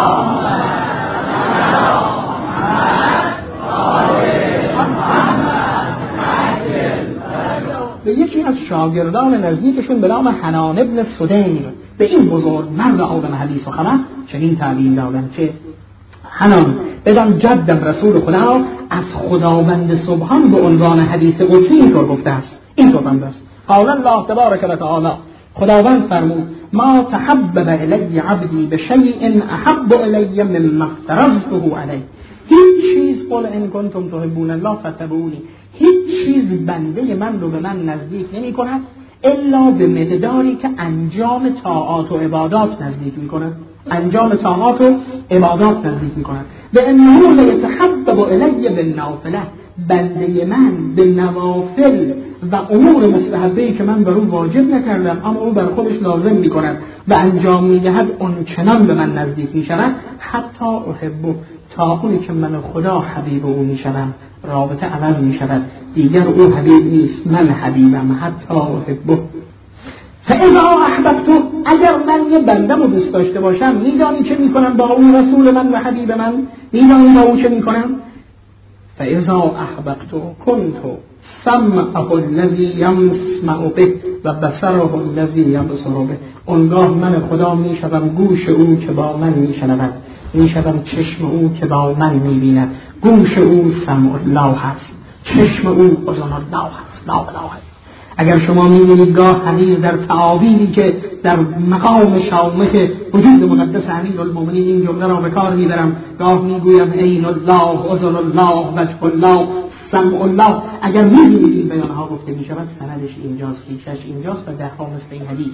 به یکی از شاگردان نزدیکشون به نام حنان ابن سدیر به این بزرگ مرد عالم حدیث و خبر چنین تعلیم دادن که حنان بدان جدم رسول خدا از خداوند سبحان به عنوان حدیث قدسی اینطور گفته است. اینطور بنده است: قال الله تبارک و تعالی، خداوند فرمود: ما تحبب الی عبدی بشیء احب الی مما افترضته علیه. هیچ چیز قل ان کنتم تحبون الله فاتبعونی، هیچ چیز بنده من رو به من نزدیک نمی کند الا به مقداری که انجام طاعات و عبادات نزدیک می کند. انجام طاعات و عبادات نزدیک می کند. به انه لیتحبب الی بالنافله، بنده من به نوافل و امور مستحبه‌ای که من بر او واجب نکردم اما او بر خودش لازم می کند و انجام می دهد اون چنان به من نزدیک می شود حتی احبه، تا اونی که من خدا حبیب او می شدم رابطه عوض می شود، دیگر او حبیب نیست من حبیبم، حتی احبه. فاذا احببته، اگر من یه بندم رو دوست داشته باشم میدانی چه میکنم با اون رسول من و حبیب من؟ میدانی با او چه میکنم؟ فاذا احببته كنت سمعه الذي يسمع به و بصره الذي يبصر به. اونگاه من خدا میشوم گوش او که با من میشنود، میشوم چشم او که با من میبیند. گوش او سمع الله هست، چشم او اذن الله هست. لا اله. اگر شما می‌بینید گاه حدیث در تعاویلی که در مقام شامخ وجود مقدس امیرالمومنین این جمله را به کار می‌برم، گاه می‌گویم عین الله، اذن الله، وجه الله، سمع الله. اگر می‌بینید این بیان‌ها گفته می‌شود سندش اینجاست، ریشش اینجاست و ده‌ها مثل این حدیث.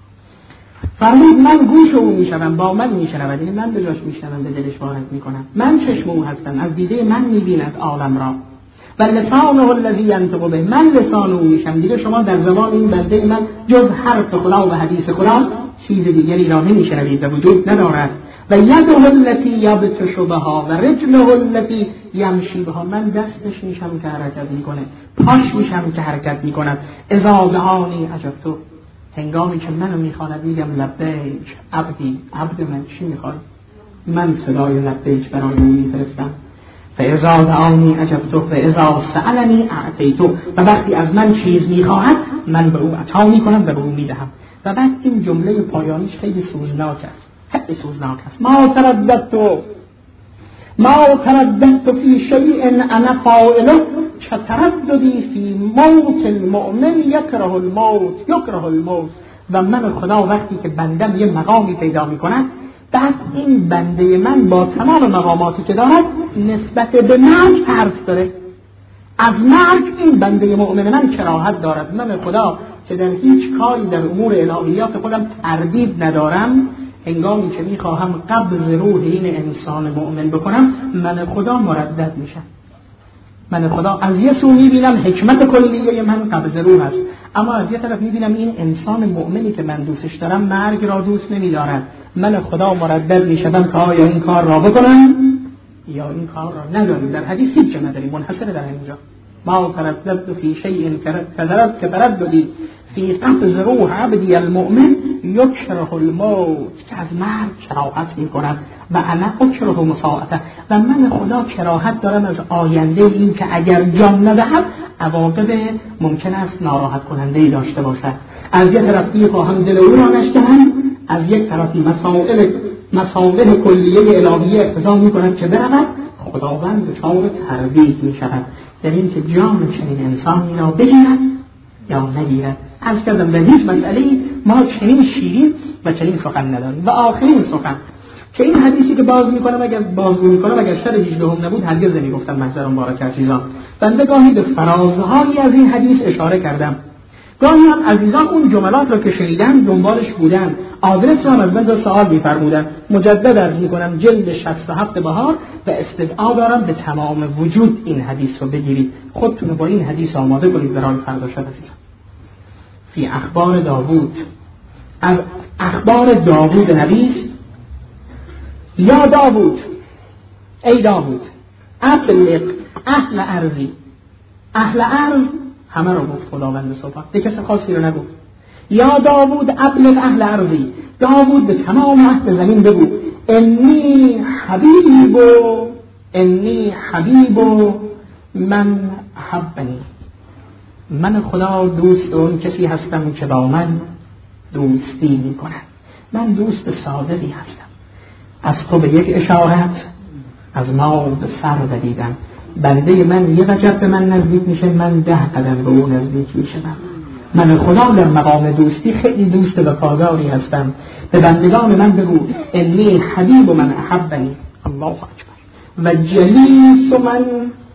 فرمود من گوش او میشنم، با من میشنود، یعنی من به جاش میشنم، به دلش وارد میکنم. من چشم او هستم، از دیده من میبیند عالم را. و لسانه الذی ینطق به، من لسان او میشم. دیگه شما در زبان این بنده من جز حرف خدا و حدیث خدا چیز دیگری را نمیشنوید و وجود ندارد. و یده التي یبطش بها و رجله التي یمشی بها، من دستش میشم که حرکت میکنه، پاش میشم که حرکت میکند. اذا دعانی اجبته، هنگامی که منو میخواند میگم لبیک عبدی، عبد من چی میخواد؟ من صدای لبیک برای او میفرستم. فاذا دعانی اجبت و اذا سألنی اعطیت، و وقتی از من چیز میخواهد من به او عطا میکنم و به او میدهم. و بعد این جمله پایانیش خیلی سوزناک است، خیلی سوزناک است. ما ترددت ما ترددت فی شیء انا فاعله كترددی فی موت المؤمن یکره الموت یکره الموت. و من خدا وقتی که بندم یه مقامی پیدا میکنه، بعد این بنده من با تمام مقاماتی که دارد نسبت به مرگ ترس داره. از مرگ این بنده مؤمن من کراهت دارد. من خدا که در هیچ کاری در امور الهیات خودم تردید ندارم، هنگامی که میخواهم قبض روح این انسان مؤمن بکنم، من خدا مردد میشم. من خدا از یه سو میبینم حکمت کلیه من قبض روح است، اما از یه طرف میبینم این انسان مؤمنی که من دوستش دارم مرگ را دوست نمیدارد. من خدا مردد میشدم که آیا این کار را بکنم یا این کار را نداریم. در حدیث هیچ جا نداریم، منحصر در اینجا. ما ترددت فی شیء کترددی فی قبض روح عبدی المؤمن یکره الموت، که از مرگ کراهت میکند و انا اکره مساعته، و من خدا کراهت دارم از آینده این که اگر جان ندهد عواقب ممکن است ناراحت کننده داشته باشد. از یک طرف میخواهم دل او را نشکنم، از یک طرفی مسائل مسائل کلیه الهیه اقتضا میکنند که برود، خداوند دچار تردید میشود در این که جان چنین انسانی را بگیرد یا نگیرد. از کردم به هیچ مسئله‌ای ما چنین شیرین و چنین سخن نداریم. و آخرین سخن که این حدیثی که باز میکنم اگر بازگو میکنم اگر شر هجدهم نبود هرگز نمیگفتم محضر مبارک عزیزان. بنده گاهی به فرازهایی از این حدیث اشاره کردم، گاهی هم عزیزان اون جملات را که شنیدن دنبالش بودن، آدرس رو هم از من سوال می‌فرمودن. مجدد عرض می‌کنم جلد شصت و هفت بهار و استدعا دارم به تمام وجود این حدیث رو بگیرید، خودتون رو با این حدیث آماده کنید برای فردا شب عزیزان. فی اخبار داوود، از اخبار داوود نبیست: یا داوود، ای داوود، ابلغ اهل ارضی. اهل ارض همه رو گفت خداوند سبحان، به کس خاصی رو نگفت. یا داوود ابلغ اهل ارضی، داوود به تمام اهل زمین بگو انی حبیب و انی حبیب و من حبنی، من خدا دوست اون کسی هستم که با من دوستی می کند. من دوست صادقی هستم. از تو به یک اشارت از ما به سر بدیدم. بنده من یه وجب به من نزدیک میشه، من ده قدم به اون نزدیک میشم. من خدا در مقام دوستی خیلی دوست وفاداری هستم. به بندگان من بگو انی حبیب و من احبنی. الله اکبر. و جلیس من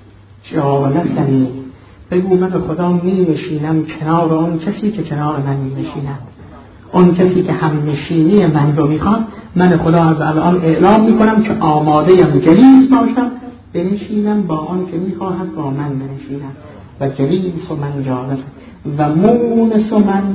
جالسنی، بگو من خدا می نشینم کنار اون کسی که کنار من می نشیند. اون کسی که هم نشینی من رو میخواد، من خدا از الان اعلام میکنم که آماده ام جلیس باشم، بنشینم با آن که میخواهد با من بنشینم. و جلیس و من جالس و مونس و من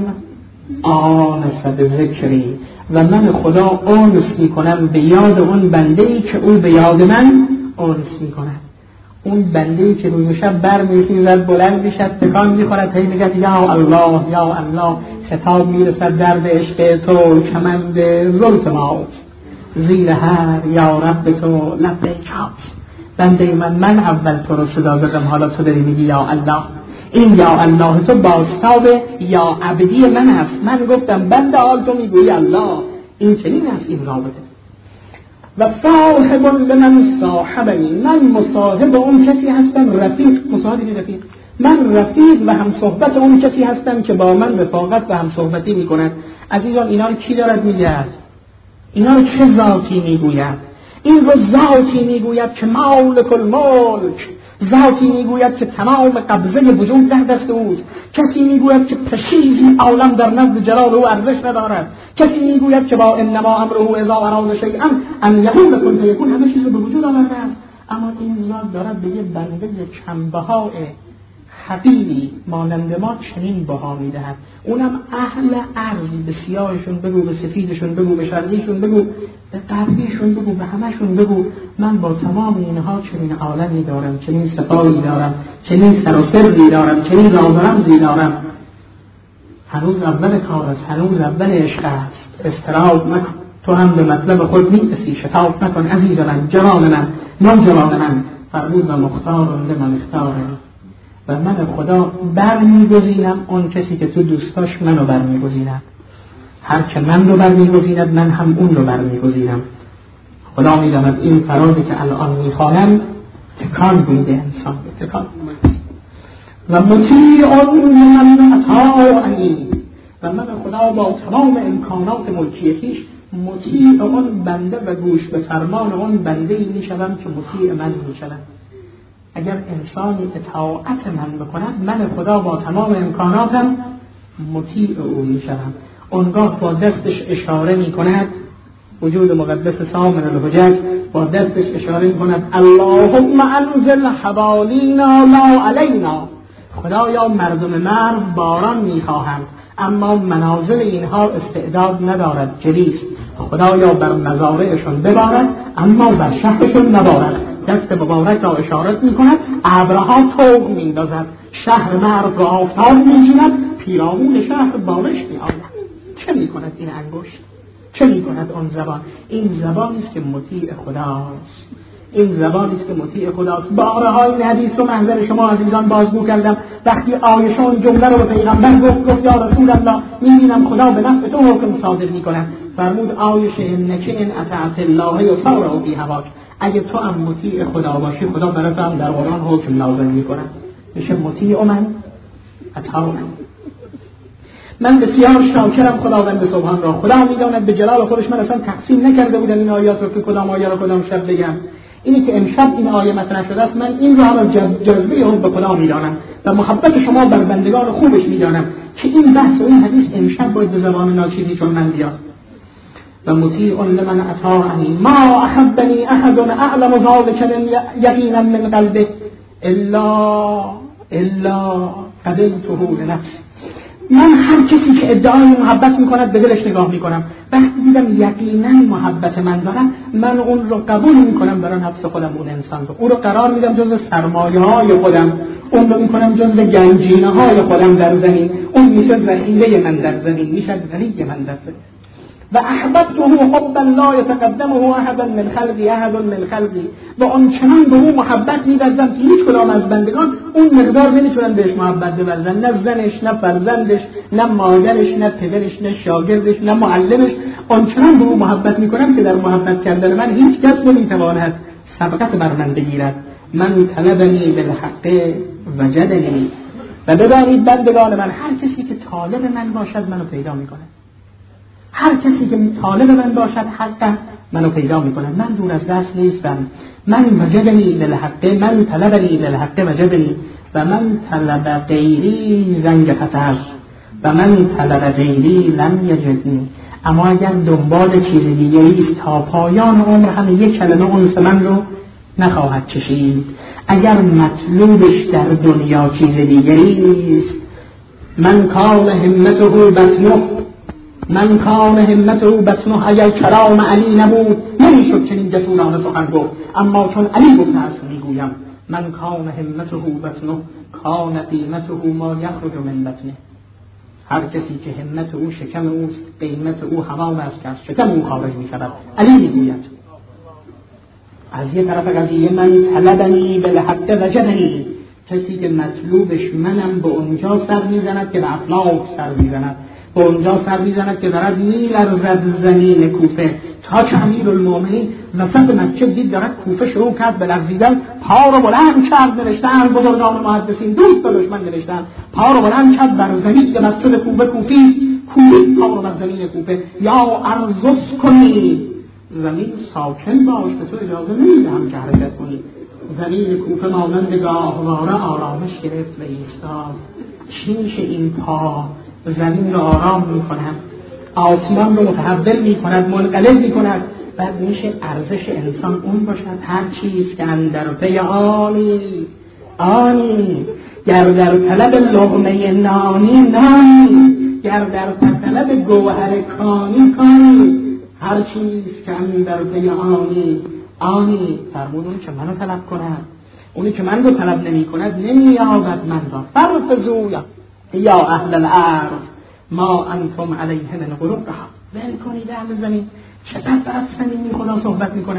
آنس به ذکری، و من خدا آنس میکنم به یاد اون بندهی که او به یاد من آنس میکند. اون بندهی که روز شب بر میخیزد، بلند میشد، تکان میخورد، هی میگد یا الله یا الله، خطاب میرسد درد عشق تو کمند زلف ماست، زیر هر یا رب تو لبیک هاست. بنده من من اول تو رو صدا زدم، حالا تو داری میگی یا الله. این یا الله تو بازتاب یا عبدی من هست. من گفتم بنده، حال تو میگویی الله. این چنین است این رابطه. و صاحب لمن صاحبنی، من مصاحب اون کسی هستم، رفیق، مصاحب رفیق، من رفیق و هم صحبت اون کسی هستم که با من رفاقت و هم صحبتی میکند. عزیزان اینا رو کی دارد میگه؟ اینا رو چه ذاتی میگوید؟ این رو ذاتی میگوید که مالک الملک، ذاتی میگوید که تمام قبضه وجود در دست اوست. کسی میگوید که پشیزی عالم در نزد جلال او ارزش ندارد. کسی میگوید که با انما امره اذا اراد شیئا ان یقول کن فیکون، همه چیز رو به وجود آورده است. اما این ذات دارد به یه بنده کمبهاء حقیری مانند ما چنین بها میدهد. اونم اهل ارض، به سیاهشون بگو، به سفیدشون بگو، به شرقیشون بگو، به غربیشون بگو، به همشون بگو، من با تمام اینها چنین عالمی دارم، چنین صفایی دارم، چنین سر و سری دارم، چنین راز و رمزی دارم. هنوز اول کار است، هنوز اول عشق است. استراب مکن، تو هم به مطلب خود میرسی. شتاب مکن عزیز من، جوان من، نوجوان من، فرمود و مختار لمن اختاره، و من خدا برمیگزینم اون کسی که تو دوست داشت منو برمیگزینم. هر که من رو برمیگزیند من هم اون رو برمیگزینم. خدا میداند این فرازی که الان میخوانم تکان میده انسان به تکان. و مطیع من اطاعنی، و من خدا با تمام امکانات ملکیتیش مطیع اون بنده و گوش به فرمان اون بنده ای میشوم که مطیع من میشوم. اگر انسانی اطاعت من بکند من خدا با تمام امکاناتم مطیع او میشوم. اونگاه با دستش اشاره میکند، وجود مقدس سامر الحجج با دستش اشاره میکند اللهم انزل حوالینا لا علینا. خدایا مردم مرو باران میخواهند اما منازل اینها استعداد ندارد، جلیست. خدایا بر مزارعشون ببارد اما بر شهرشون نبارد. دست مبارک را اشارت میکند، ابرها طوق میندازد، شهر مرو را آفتاب میگیرد، پیرامون شهر بارش میآید. چه میکند این انگشت؟ چه میکند آن زبان؟ این زبانی است که مطیع خداست. این زبانی است که مطیع خداست. بارها این حدیث رو منظر شما عزیزان بازگو کردم. وقتی عایشه اون جمله رو به پیغمبر گفت، گفت یا رسول الله میبینم خدا به نفع تو حکم صادر میکند. فرمود عایشه انک ان اطعت الله یسارع فی هواک. اگه تو هم مطیع خدا باشی خدا برات هم در قرآن حکم نازل میکند. میشه مطیع من اطاع من. من بسیار شاکرم خداوند سبحان را. خدا میداند به جلال خودش من اصلا تقسیم نکرده بودم این آیات رو که کدام آیه رو کدام شب بگم. اینی که امشب این آیه مطرح شده است من این رو هم از جذبه اون به خدا میدانم و محبت شما بر بندگان خوبش میدانم که این بحث و این حدیث امشب باید به زبان ناچیزی چون من بیاد. و مطیع لمن اطاعنی ما احبنی احد اعلم ذلک یقینا من قلبه الا الا قبلته لنفسي. من هر کسی که ادعای محبت میکند به دلش نگاه میکنم، وقتی دیدم یقینا محبت من دارم من اون رو قبول میکنم برای نفس خودم، اون انسان رو اون رو قرار میدم جز سرمایه های خودم، اون رو میکنم جز گنجینه های خودم در زمین، اون میشه ذخیره من در زمین، میشه غنی من در زمین. و احببته حبا لا یتقدمه احد من خلقی احد من خلقی. و آن چنان به او محبت می‌ورزم که هیچ کدام از بندگان اون مقدار نمیتونن بهش محبت بورزن، نه زنش، نه فرزندش، نه مادرش، نه پدرش، نه شاگردش، نه معلمش. آن چنان به او محبت میکنم که در محبت کردن من هیچ کس نمیتواند سبقت بر من بگیرد. من طلبنی بالحق وجدنی. و بدانید بندگان من هر کسی که طالب من باشد منو پیدا میکنه. هر کسی که طالب من باشد حقا منو پیدا میکنه. من دور از دست نیستم. من وجدنی للحق، من طلبنی للحق وجدنی. و من طلب غیری زنگ خطر و من طلب غیری لم یجدنی. اما اگر دنبال چیز دیگری است تا پایان عمر همه یک کلمه انس من رو نخواهد چشید. اگر مطلوبش در دنیا چیز دیگری است، من کان همته بطنه من کان همته بطنه. اگر کرام علی نبود نمیشد چنین جسورانه سخن گفت، اما چون علی گفته است میگویم من کان همته بطنه کان قیمته ما یخرج من بطنه. هر کسی که همت او شکم اوست قیمت او همان است که از شکم او خارج می شود. علی میگوید از یه طرف قضیه من طلبنی بالحق وجدنی، کسی که مطلوبش منم به اونجا سر میزند که به افلاک سر میزند، به اونجا سر میزند که دارد میلرزد زمین کوفه. تا که امیرالمومنین وسط مسجد دید دارد کوفه شروع کرد به لرزیدن، پا رو بلند کرد، نوشتن بزرگان محدثین دوست دشمن نوشتن، پا رو بلند کرد بر زمین مسجد کوفه کوفی کوفی پا رو بر زمین کوفه یا ارزش کنی زمین ساکن باش، به تو اجازه نمیدهم که حرکت کنی. زمین کوفه مانند گاهواره آرامش گرفت و ایستاد. شیش این پا زمین رو آرام می کند، آسمان رو متحول می کند، منقلب می کند. بعد میشه ارزش انسان اون باشد هر چیز که اندر پی آنی آنی، گر در طلب لقمه نانی نانی، گر در طلب گوهر کانی کانی، هر چیز که اندر پی آنی آنی. فرمود اون که منو طلب کند، اونی که من رو طلب نمی کند نمی یابد من را. فرفضوا یا اهل الارض ما انتم علیه من غرورها. ول کنید اهل زمین، چقدر برای زمین خدا صحبت میکنه.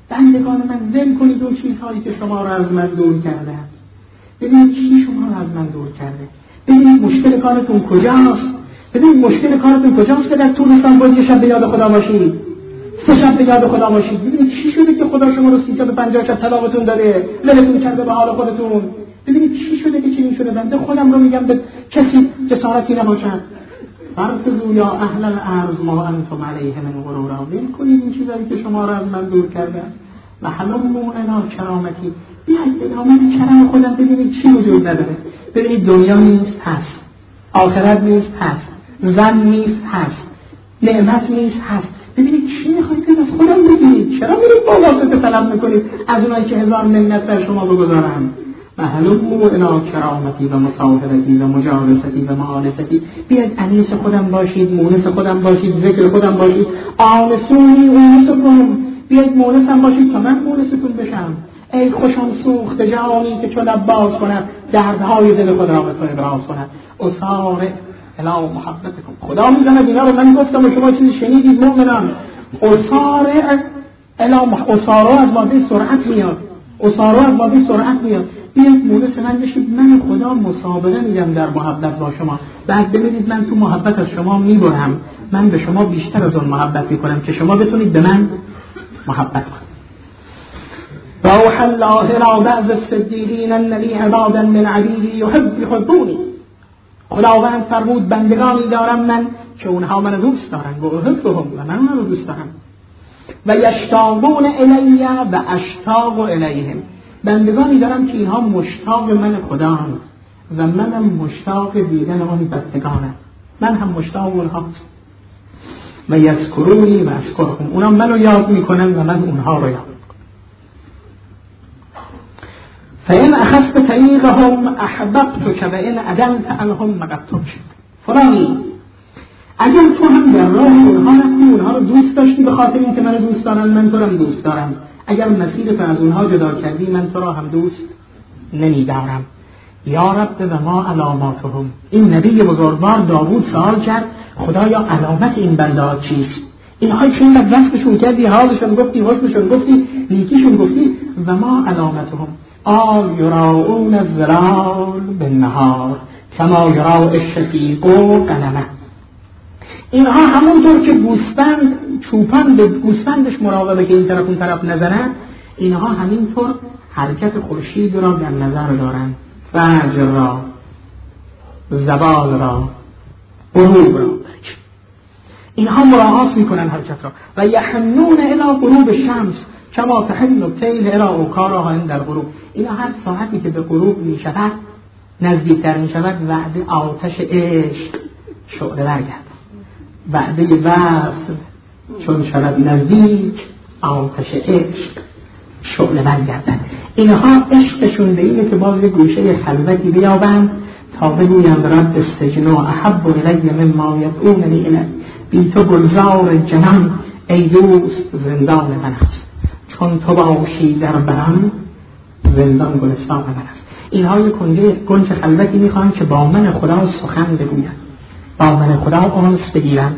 بندگان من ول کنید اون چیزهایی که شما را از من دور کرده است. ببینید کی شما را از من دور کرده. ببینید مشکل کارتون کجاست. ببینید مشکل کارتون کجاست که در طول سال باید یه شب به یاد خدا باشید، سه شب به یاد خدا باشید. ببینید چی شده که خدا شما رو سیصد و پنجاه شب طلاقتون داده، ولتون کرده به حال خودتون. ببینید چی شده که چنین شده. بنده خودم رو میگم به کسی جسارتی نباشد. فرضوا یا اهل الارض ما انتم علیه من غرورا. ول کنید این چیزایی که شما را از من دور کرده و حلموا الی کرامتی. بیاید به نام کرم خودم ببینید چی وجود نداره. ببینید دنیا نیست هست، آخرت نیست هست، زن نیست هست، نعمت نیست هست. ببینید چی میخواید از خودم بگیرید. چرا میرید با واسطه طلب میکنید از اونایی که هزار منت بر شما بگذارن؟ محلومو الی کرامتی و مصاحبتی و مجالستی و معانستی. بیاید انیس خودم باشید، مونس خودم باشید، ذکر خودم باشید. آنسونی اونسکم. بیاید مونسم باشید تا من مونستون بشم. ای خوشم سوخت جهانی که چون باز کند دردهای دل خود را به تو ابراز کند. اسارع الی محبتکم. خدا میداند اینا رو من گفتم و شما چیزی شنیدید مؤمنان. اسارع الی محبتکم. اسارع از ماده سرعت میاد. اسارع از ماده سرعت میاد. بیاید مونس من بشید. من خدا مسابقه میدم در محبت با شما. بعد ببینید من تو محبت از شما میبرم. من به شما بیشتر از اون محبت میکنم که شما بتونید به من محبت کنید. روح الله الى بعض الصدیقین اننی عبادا من عبیدی یحب یحبونی. خداوند فرمود بندگانی دارم من که اونها منو دوست دارن و احبهم و من اونها رو دوست دارم. و یشتاقون الی و اشتاق الیهم. بندگانی دارم که اینها مشتاق من خداند و منم مشتاق دیدن آن بندگانم. من هم مشتاق اونهاست. و یذکرونی و اذکرهم. اونا منو یاد میکنن و من اونها رو یاد میکنم. فإن أخذت طريقهم أحببتك وإن عدلت عنهم مقتك. فلانی اگر تو هم در راه اونها رفتی اونها رو دوست داشتی به خاطر اینکه من دوست دارم من تو رو هم دوست دارم. اگر مسیرت از اونها جدا کردی من تو را هم دوست نمی‌دارم. یا رب و ما علاماتهم. این نبی بزرگوار داوود سوال کرد خدایا علامت این بنده چیست؟ اینها چون بعد وصفشون کردی، حالشون گفتی، حسنشون گفتی، نیکیشون گفتی. و ما علامتهم آل یراؤون الظلال بالنهار کما یراء الشفیق غنمه. اینها همونطور که گوسفند چوپان به گوسفندش مراقبه که این طرف اون طرف نزنن، اینها همینطور حرکت خورشید را در نظر دارن، فجر را، زوال را، غروب را. اینها مراعات میکنن حرکت را. و یحنون الی غروب الشمس کما تحن الطیل الی اوکارها عند الغروب. اینا هر ساعتی که به غروب میشود نزدیکتر میشود وعده آتش عشق شعله برگرد. وعده وصل چون شود نزدیک آتش عشق شعله برگردد. اینها عشقشون به اینه که باز گوشه خلوتی بیابند تا بگویند رب السجن احب الی مما یدعوننی الیه. بی تو گلزار جنان ای دوست زندان من است. چون تو باشی در برم زندان گلستان من است. اینها یک گنج خلوتی میخوان که با من خدا سخن بگویند، با من خدا آنس بگیرند.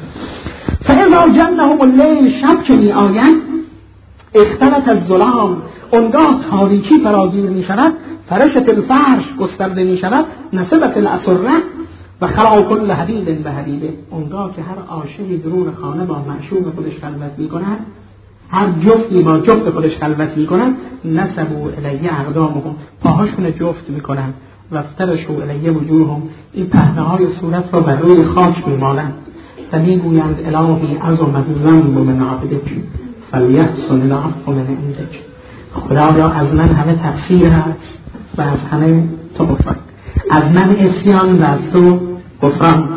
فاذا جنهم اللیل، شب که می آید، اختلط الظلام، اونگاه تاریکی فراگیر می شود، فرشت الفرش گسترده می شود، نسبت الاسره و خلا کل حبیب به حبیبه. اونگاه که هر عاشقی درون خانه با معشوق خودش خلوت می کند، هر جفتی با جفت خودش خلوت می کند، نسبوا الیه اقدامهم، پاهاشون جفت می کنند، و افترشوا الیه وجوههم، این پهنه های صورت را بر روی خاک می مالند و می گویند الهی عظم الذنب من عبدک فلیحسن العفو من عندک. خدایا از من همه تقصیر هست و از همه تو غفران، از من عصیان و از تو غفران.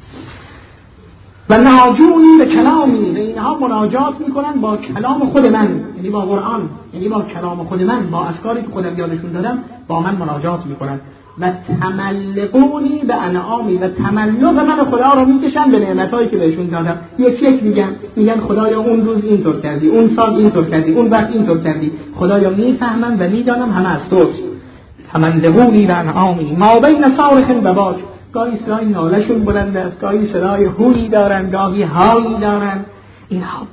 و ناجونی به کلامی، و اینها مناجات میکنن با کلام خود من، یعنی با قرآن، یعنی با کلام خود من، با اذکاری که خودم یادشون دادم با من مناجات میکنن. و تملقونی به انعامی، و تملق من خدا رو میکشن به نعمتایی که بهشون دادم. یک یک میگن میگن خدایا اون روز اینطور کردی، اون سال اینطور کردی، اون وقت اینطور کردی. خدایا میفهمم و میدانم همه از توست. تملقونی به انعامی ما بین صارخ و باک. گاهی صدای نالشون بلند است، گاهی صدای هویی دارن، گاهی هایی دارن. اینها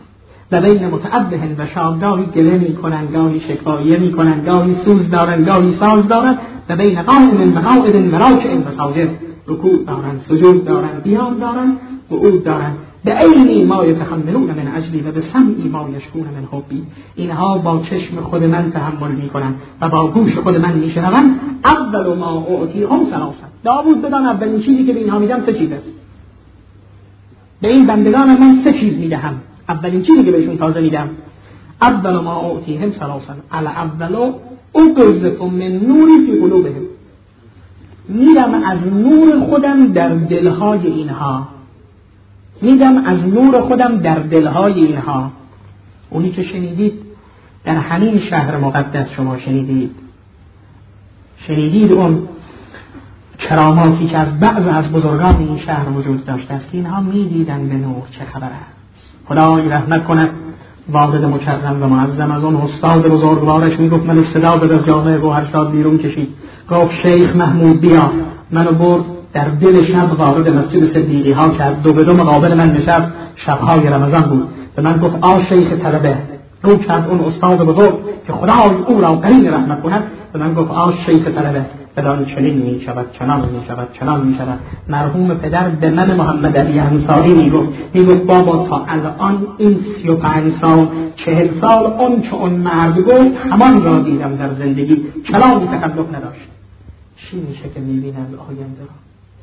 و بین متعبه و شاد، گاهی گله میکنن، گاهی شکایه میکنن، گاهی سوز دارن، گاهی ساز دارن، و بین قائم و قاعد و راکع و ساجد، رکوع دارن، سجود دارن، قیام دارن، قعود دارن. به عینی ما یتحملون من اجلی و به سمعی ما یشکون من حبی. اینها با چشم خود من تحمل میکنن و با گوش خود من میشنون. اول ما اعطیهم ثلاثه. داوود بدان اولین چیزی که به اینها میدم سه چیز است. به این بندگان من سه چیز میدهم. اولین چیزی که بهشون تازه میدم، اول ما اعطیهم ثلاثه الاول اقذف من نوری فی قلوبهم. میدم از نور خودم در دلهای اینها، میدم از نور خودم در دلهای اینها. اونی که شنیدید در همین شهر مقدس، شما شنیدید شنیدید اون کراماتی که از بعض از بزرگان این شهر وجود داشته است که اینها میدیدن به نور. چه خبر است؟ خدای رحمت کند والد مکرم و معظم از اون استاد بزرگوارش میگفت من استعداد از جامعه گوهرشاد بیرون کشید. گفت شیخ محمود بیا. منو برد در دل شب وارد مسجد صدیقی ها کرد. دو به دو مقابل من نشست. شبهای رمضان بود. به من گفت آ شیخ طلبه. رو کرد اون استاد بزرگ که خدای او را قرین رحمت کند. به من گفت آ شیخ طلبه، بدان چنین می شود، چنان می شود، چنان می شود. مرحوم پدر به من محمد علی انصاری می گفت می گفت بابا تا الان این سی و پنج سال چهل سال اون چه اون مرد گفت همان را دیدم در زندگی، کلامی تکلف نداشت. چی میشه که می بینند آینده را؟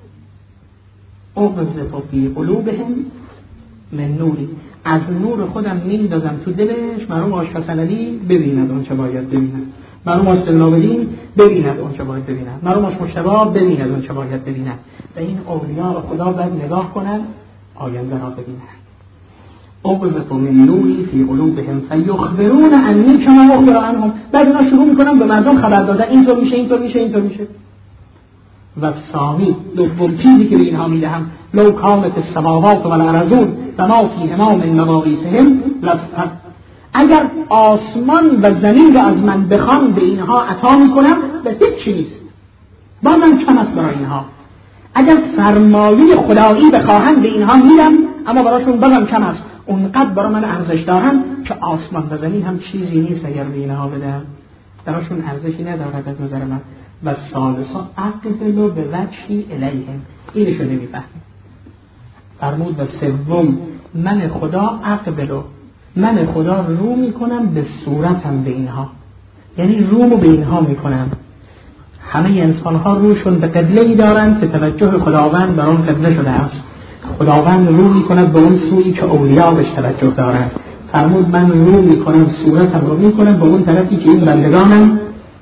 اقذف فی قلوبهم من نوری. از نور خودم میندازم تو دلش. مرحوم آشکسنلی ببیند اون چه باید ببیند، مرحوم آشکسنلی ببیند اون چه باید ببیند، مرحوم آشمشتبه ببیند اون چه باید ببیند. و این اولیاء خدا باید نگاه کنن، آینده را ببینند. اقذف من نوری فی قلوبهم فیخبرون انی کما اخبر عنهم. بعد اینا شروع میکنن به مردم خبر دادن اینطور میشه، اینطور میشه، اینطور میشه. و ثانی، دوم چیزی که به اینها میدهم، لو کانت السماوات والارضون و ما فیهما من مواریثهم لفتر. اگر آسمان و زمین را از من بخوان به اینها عطا میکنم و هیچ چی نیست، بازم کم است برای اینها. اگر سرمایه خدایی بخواهند به اینها میدم، اما برایشون بازم کم است. اونقدر برای من ارزش دارن که آسمان و زمین هم چیزی نیست اگر به اینها بدم، برایشون ارزشی ندارد از نظر من. و ثالثا اقبلوا به وجهی الیهم. اینشو نمیفهمیم. فرمود و سوم من خدا اقبلوا، من خدا رو میکنم به صورتم به اینها، یعنی رومو به اینها میکنم. همه انسان ها روشون به قبله‌ای دارند که توجه خداوند بر اون قبله شده است. خداوند رو میکند به اون سویی که اولیاء بهش توجه دارند. فرمود من رو میکنم، صورتم رو میکنم به اون طرفی که این بندگانم.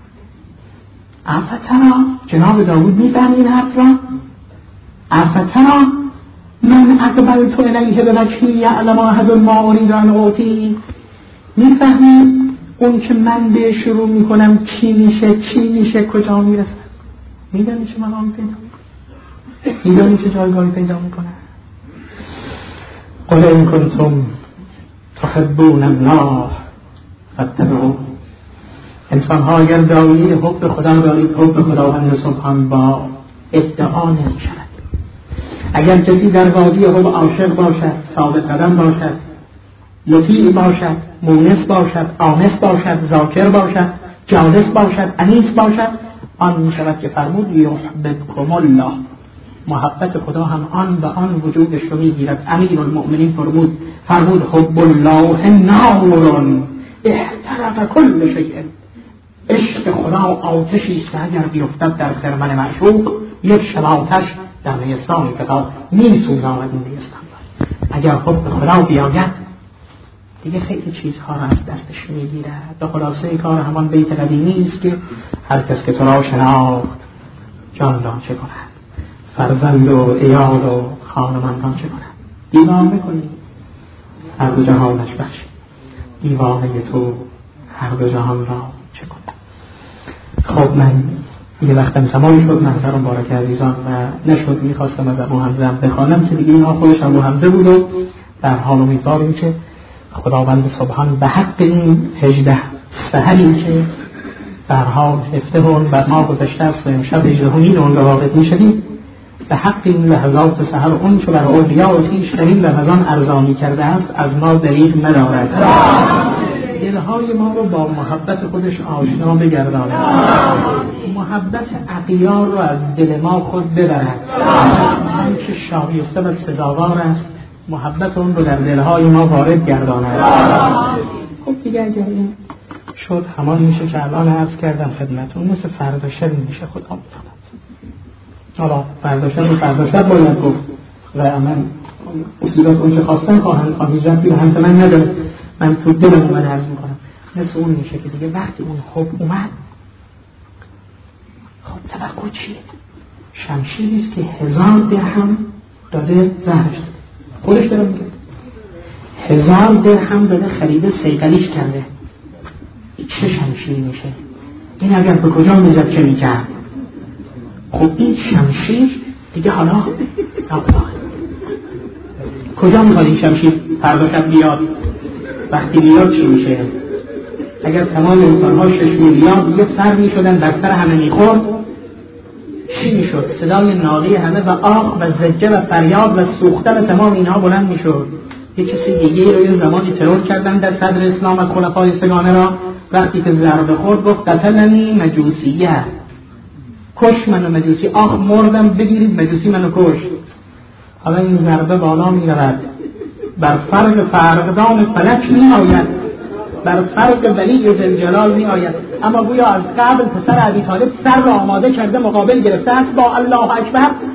افتنا، جناب داوود میفهمی این حرف را؟ افتنا من اقبل تو الیه به وجهی یعلم احد ما ارید ان اعطی. میفهمی اون که من به شروع میکنم چی میشه، چی میشه، کجا میرسه؟ میدونی چه مقام پیدا میکنه؟ میدونی چه جایگاهی پیدا میکنه؟ قل این کنتم تحبون الله فاتبعوه. انسان ها اگر دعوی حب خدا دارید، حب خداوند سبحان با ادعا نمی شود. اگر کسی در وادی حب عاشق باشد، ثابت قدم باشد، مطیع باشد، مونس باشد، آنس باشد، ذاکر باشد، جالس باشد، انیس باشد، آن می شود که فرمود یحببکم الله. محبت خدا هم آن و آن وجودش رو می گیرد. امیر المؤمنین فرمود فرمود حب الله نار احترق کل شیء. عشق خدا آتشی است که اگر بیفتد در خرمن معشوق، یک شب آتش در نیستان فتاد می سوزاند این نیستان. اگر حب خدا بیاید دیگه خیلی چیزها را از دستش می گیرد. به خلاصه کار همان بیت قدیمی است که هر کس که تو را شناخت جان را چه کند، فرزند و عیال و خانمان را چه کند. دیوانه کنی هر دو جهانش بخشی، دیوانه تو هر دو جهان را چه کند. خب من یه وقتم تمام شد، محضر مبارک عزیزان، و نشد میخواستم از ابو حمزه بخوانم که دیگه اینها خودش ابو حمزه بود و در حال امیدواریم که خداوند سبحان به حق این هجده سحری که در حال هفته اون بر ما گذشته است و امشب هجده همین اون رو واقع می شدیم، به حق این لحظات سحر اون چه بر اولیا و خویش در این لحظان ارزانی کرده است از ما دریغ ندارد. دلهای ما رو با محبت خودش آشنا بگرداند، محبت اغیار رو از دل ما خود ببرد، آن چه شایسته و سزاوار است محبت اون رو در دلهای ما وارد گرداند. خب دیگه اگر این شد همان میشه که الان عرض کردم خدمتون، مثل فردا شب میشه. خدا میتواند. حالا فردا شب و فردا شب باید گفت و من اصولات اون چه خواستن خواهند خواهی جد بیرو هم من نداره، من تو دلم من عرض میکنم مثل اون میشه که دیگه وقتی اون خوب اومد، خب توقع چیه؟ شمشیریست که هزار درهم داده زهرش خودش داره میگه هزار درهم داده خریده سیقلیش کرده، چه شمشیری میشه این؟ اگر به کجا میزد چه میکرد؟ خب این شمشیر دیگه حالا کجا میخواد این شمشیر فردا شب بیاد؟ وقتی بیاد چی میشه؟ اگر تمام انسان‌ها شش میلیارد دیگه سر میشدن بر سر همه میخورد چی میشد؟ صدای ناله همه و آخ و زجه و فریاد و سوختن تمام اینها بلند میشد. یه کسی دیگه رو یه زمانی ترور کردن در صدر اسلام از خلفای سگانه را، وقتی که ضربه خورد گفت قتلنی مجوسیه، کش منو مجوسی، آخ مردم بگیرید مجوسی منو کشت. حالا این ضربه بالا می رود، بر فرق فرقدان فلک می آید، بر فرق ولی ذوالجلال می آید، اما گویا از قبل پسر ابی طالب سر را آماده کرده مقابل گرفته است با الله اکبر